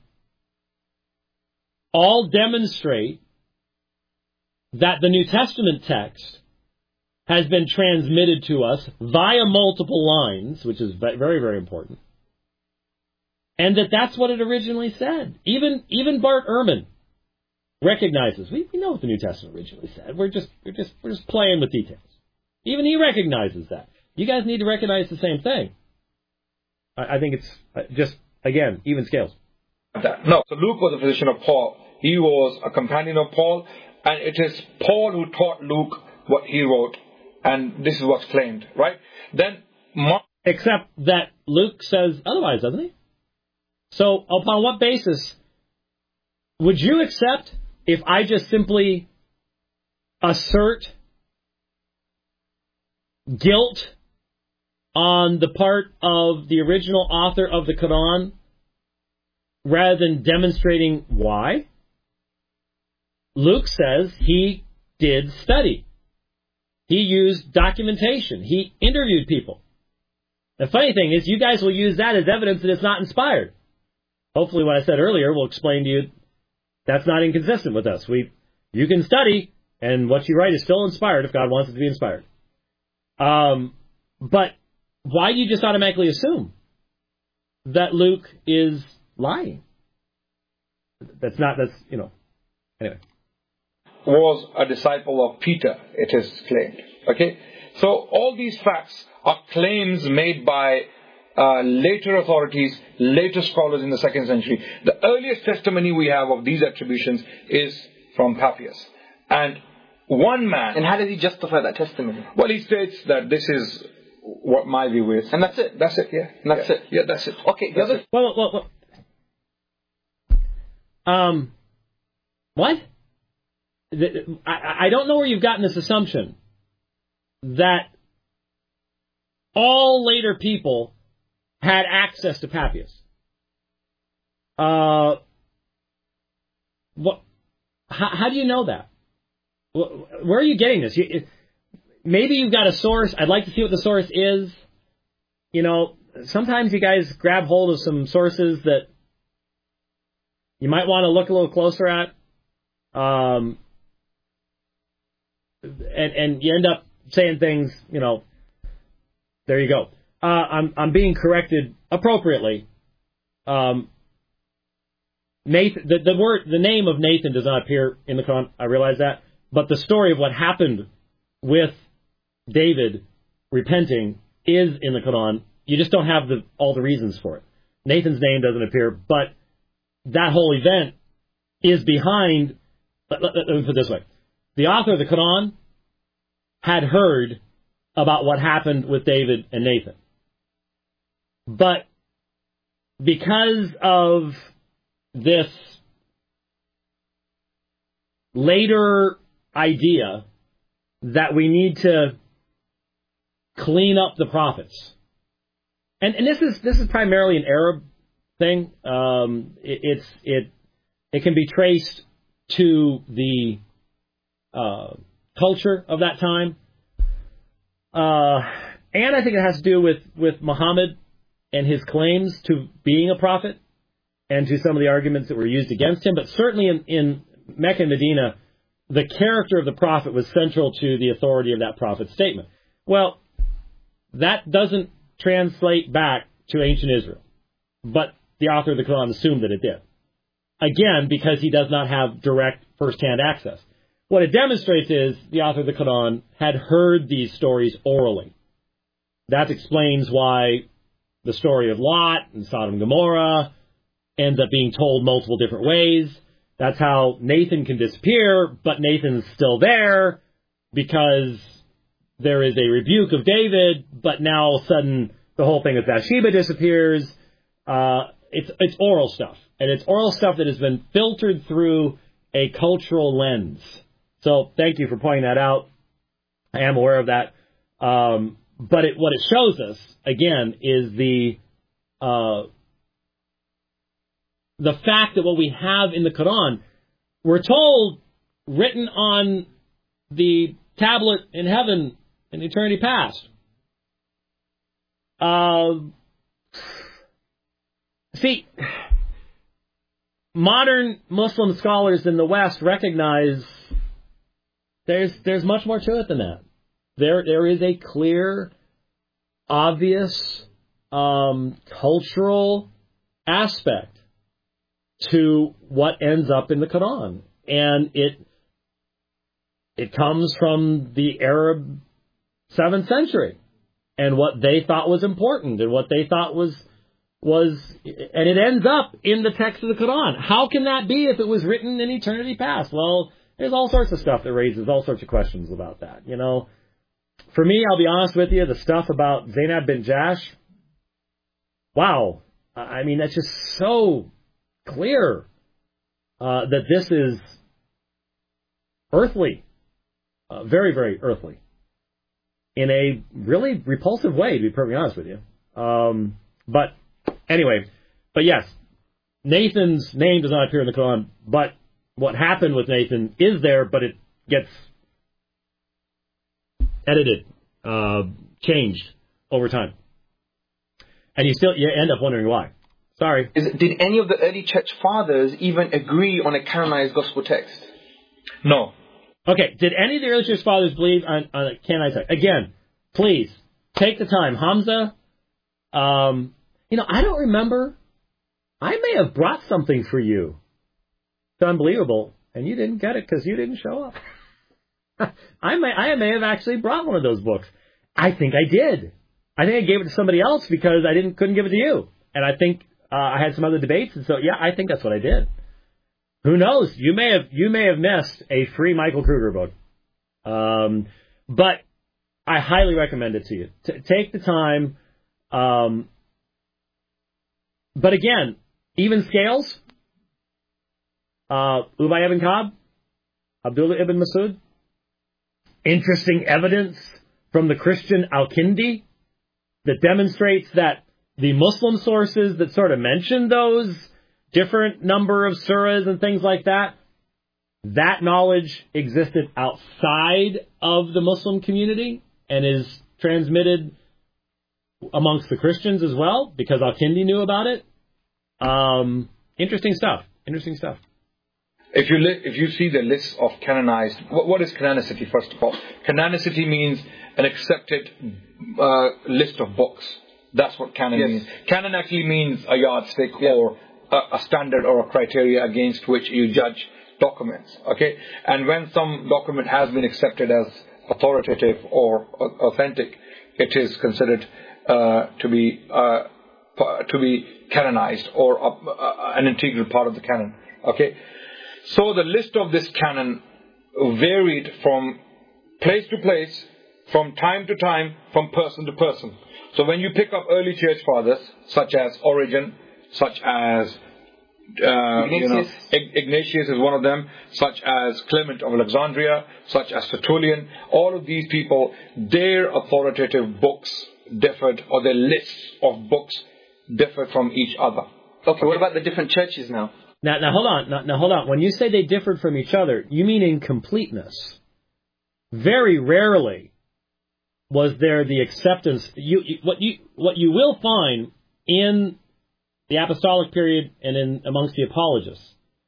Speaker 1: all demonstrate that the New Testament text has been transmitted to us via multiple lines, which is very, very important, and that that's what it originally said. Even even Bart Ehrman recognizes we, we know what the New Testament originally said. We're just we're just we're just playing with details. Even he recognizes that. You guys need to recognize the same thing. I, I think it's just again even scales.
Speaker 3: No, so Luke was a physician of Paul. He was a companion of Paul, and it is Paul who taught Luke what he wrote, and this is what's claimed, right? Then, Mark,
Speaker 1: except that Luke says otherwise, doesn't he? So, upon what basis would you accept if I just simply assert guilt on the part of the original author of the Quran rather than demonstrating why? Luke says he did study. He used documentation. He interviewed people. The funny thing is, you guys will use that as evidence that it's not inspired. Hopefully what I said earlier will explain to you that's not inconsistent with us. We, you can study, and what you write is still inspired if God wants it to be inspired. Um, but why do you just automatically assume that Luke is lying? That's not, that's, you know, anyway.
Speaker 3: Was a disciple of Peter, it is claimed. Okay? So all these facts are claims made by uh, later authorities, later scholars in the second century. The earliest testimony we have of these attributions is from Papias. And one man...
Speaker 4: And how does he justify that testimony?
Speaker 3: Well, he states that this is what my view is.
Speaker 4: And that's it?
Speaker 3: That's it, yeah.
Speaker 4: And that's
Speaker 3: yeah.
Speaker 4: it?
Speaker 3: Yeah, that's it.
Speaker 4: Okay, the
Speaker 3: that's
Speaker 4: other...
Speaker 3: it.
Speaker 1: Well, well, well. Um, what? I, I don't know where you've gotten this assumption that all later people had access to Papias. Uh, what? How, how do you know that? Where are you getting this? You, maybe you've got a source. I'd like to see what the source is. You know, sometimes you guys grab hold of some sources that you might want to look a little closer at. Um, and, and you end up saying things, you know, there you go. Uh, I'm, I'm being corrected appropriately. Um, Nathan, the, the word, the name of Nathan does not appear in the Quran. I realize that. But the story of what happened with David repenting is in the Quran. You just don't have the, all the reasons for it. Nathan's name doesn't appear, but that whole event is behind. Let, let, let me put it this way. The author of the Quran had heard about what happened with David and Nathan. But because of this later idea that we need to clean up the prophets, and and this is this is primarily an Arab thing. Um, it, it's it it can be traced to the uh, culture of that time, uh, and I think it has to do with with Muhammad and his claims to being a prophet, and to some of the arguments that were used against him. But certainly in, in Mecca and Medina, the character of the prophet was central to the authority of that prophet's statement. Well, that doesn't translate back to ancient Israel, but the author of the Quran assumed that it did. Again, because he does not have direct first-hand access. What it demonstrates is the author of the Quran had heard these stories orally. That explains why the story of Lot and Sodom and Gomorrah ends up being told multiple different ways. That's how Nathan can disappear, but Nathan's still there because there is a rebuke of David, but now all of a sudden the whole thing with Bathsheba disappears. Uh, it's, it's oral stuff, and it's oral stuff that has been filtered through a cultural lens. So thank you for pointing that out. I am aware of that. Um, but it, what it shows us, again, is the uh, the fact that what we have in the Quran, we're told, written on the tablet in heaven in eternity past. Uh, see, modern Muslim scholars in the West recognize there's there's much more to it than that. There there is a clear, obvious, um, cultural aspect to what ends up in the Quran, and it it comes from the Arab seventh century and what they thought was important and what they thought was was and it ends up in the text of the Quran. How can that be if it was written in eternity past? Well, there's all sorts of stuff that raises all sorts of questions about that. You know, for me, I'll be honest with you, the stuff about Zainab bin Jash, wow, I mean, that's just so clear uh, that this is earthly, uh, very, very earthly, in a really repulsive way, to be perfectly honest with you. Um, but anyway, but yes, Nathan's name does not appear in the Quran, but what happened with Nathan is there, but it gets edited, uh, changed over time. And you still you end up wondering why. Sorry.
Speaker 4: Is it, did any of the early church fathers even agree on a canonized gospel text?
Speaker 3: No.
Speaker 1: Okay, did any of the early church fathers believe on, on a canonized text? Again, please, take the time. Hamza, um, you know, I don't remember. I may have brought something for you. It's unbelievable. And you didn't get it because you didn't show up. I may I may have actually brought one of those books. I think I did. I think I gave it to somebody else because I didn't couldn't give it to you. And I think uh, I had some other debates, and so yeah, I think that's what I did. Who knows? You may have you may have missed a free Michael Kruger book. Um, but I highly recommend it to you. T- take the time. Um, but again, even scales. Uh, Ubay ibn Ka'b, Abdullah ibn Masud. Interesting evidence from the Christian Al-Kindi that demonstrates that the Muslim sources that sort of mention those different number of surahs and things like that that knowledge existed outside of the Muslim community and is transmitted amongst the Christians as well, because Al-Kindi knew about it. Um, interesting stuff. Interesting stuff.
Speaker 3: If you li- if you see the list of canonized, what, what is canonicity, first of all? Canonicity means an accepted uh, list of books. That's what canon
Speaker 4: Yes.
Speaker 3: means. Canon actually means a yardstick yeah. or a, a standard or a criteria against which you judge documents. Okay, and when some document has been accepted as authoritative or authentic, it is considered uh, to be uh, to be canonized or a, a, an integral part of the canon. Okay, so the list of this canon varied from place to place, from time to time, from person to person. So when you pick up early church fathers, such as Origen, such as uh, you know, Ignatius is one of them, such as Clement of Alexandria, such as Tertullian, all of these people, their authoritative books differed, or their lists of books differed from each other.
Speaker 4: Okay, okay. What about the different churches now?
Speaker 1: Now, now hold on. Now, now hold on. When you say they differed from each other, you mean in completeness. Very rarely was there the acceptance. You, you, what you what you will find in the apostolic period and in amongst the apologists,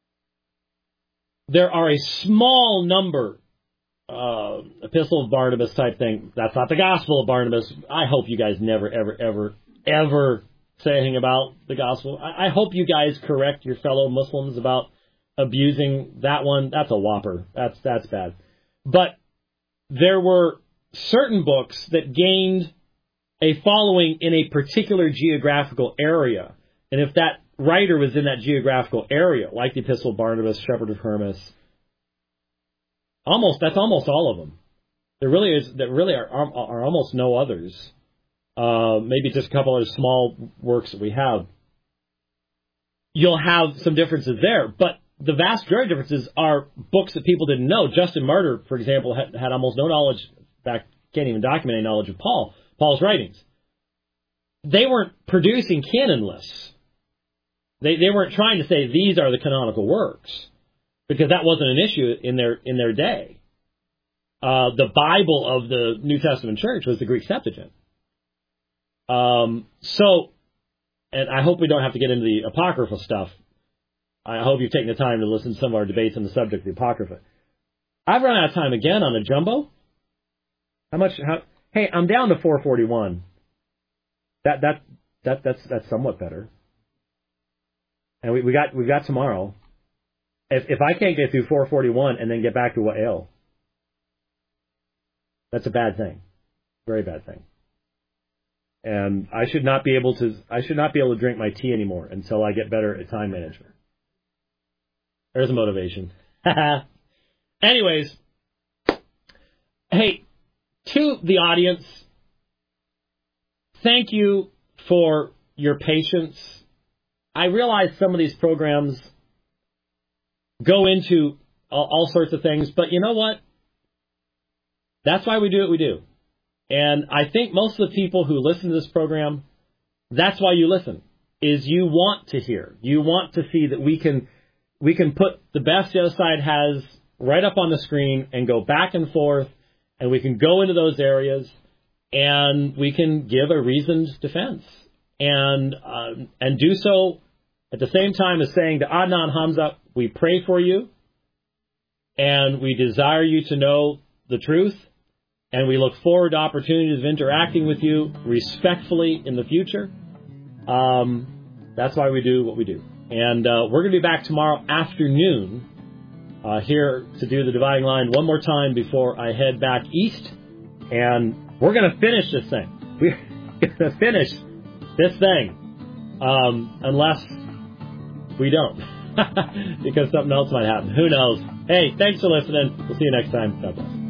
Speaker 1: there are a small number, uh, Epistle of Barnabas type thing. That's not the Gospel of Barnabas. I hope you guys never, ever, ever, ever say anything about the Gospel. I, I hope you guys correct your fellow Muslims about abusing that one. That's a whopper. That's that's bad. But there were certain books that gained a following in a particular geographical area. And if that writer was in that geographical area, like the Epistle of Barnabas, Shepherd of Hermas, almost that's almost all of them. There really is. There really are, are, are almost no others. Uh, maybe just a couple of small works that we have. You'll have some differences there, but the vast majority of differences are books that people didn't know. Justin Martyr, for example, had, had almost no knowledge. In fact, can't even document any knowledge of Paul, Paul's writings. They weren't producing canon lists. They they weren't trying to say these are the canonical works, because that wasn't an issue in their in their day. Uh, the Bible of the New Testament church was the Greek Septuagint. Um, so, and I hope we don't have to get into the Apocrypha stuff. I hope you've taken the time to listen to some of our debates on the subject of the Apocrypha. I've run out of time again on a jumbo. How much? How, hey, I'm down to four forty-one. That that that that's that's somewhat better. And we, we got we got tomorrow. If if I can't get through four forty-one and then get back to what ail, that's a bad thing, very bad thing. And I should not be able to I should not be able to drink my tea anymore until I get better at time management. There's a motivation. Anyways, hey, to the audience, thank you for your patience. I realize some of these programs go into all, all sorts of things, but you know what? That's why we do what we do. And I think most of the people who listen to this program, that's why you listen, is you want to hear. You want to see that we can we can put the best the other side has right up on the screen and go back and forth, and we can go into those areas, and we can give a reasoned defense. And uh, and do so at the same time as saying to Adnan Hamza, we pray for you, and we desire you to know the truth, and we look forward to opportunities of interacting with you respectfully in the future. Um, that's why we do what we do. And uh, we're going to be back tomorrow afternoon uh, here to do the dividing line one more time before I head back east. And we're going to finish this thing. We're going to finish this thing, um, unless we don't, because something else might happen. Who knows? Hey, thanks for listening. We'll see you next time. God bless.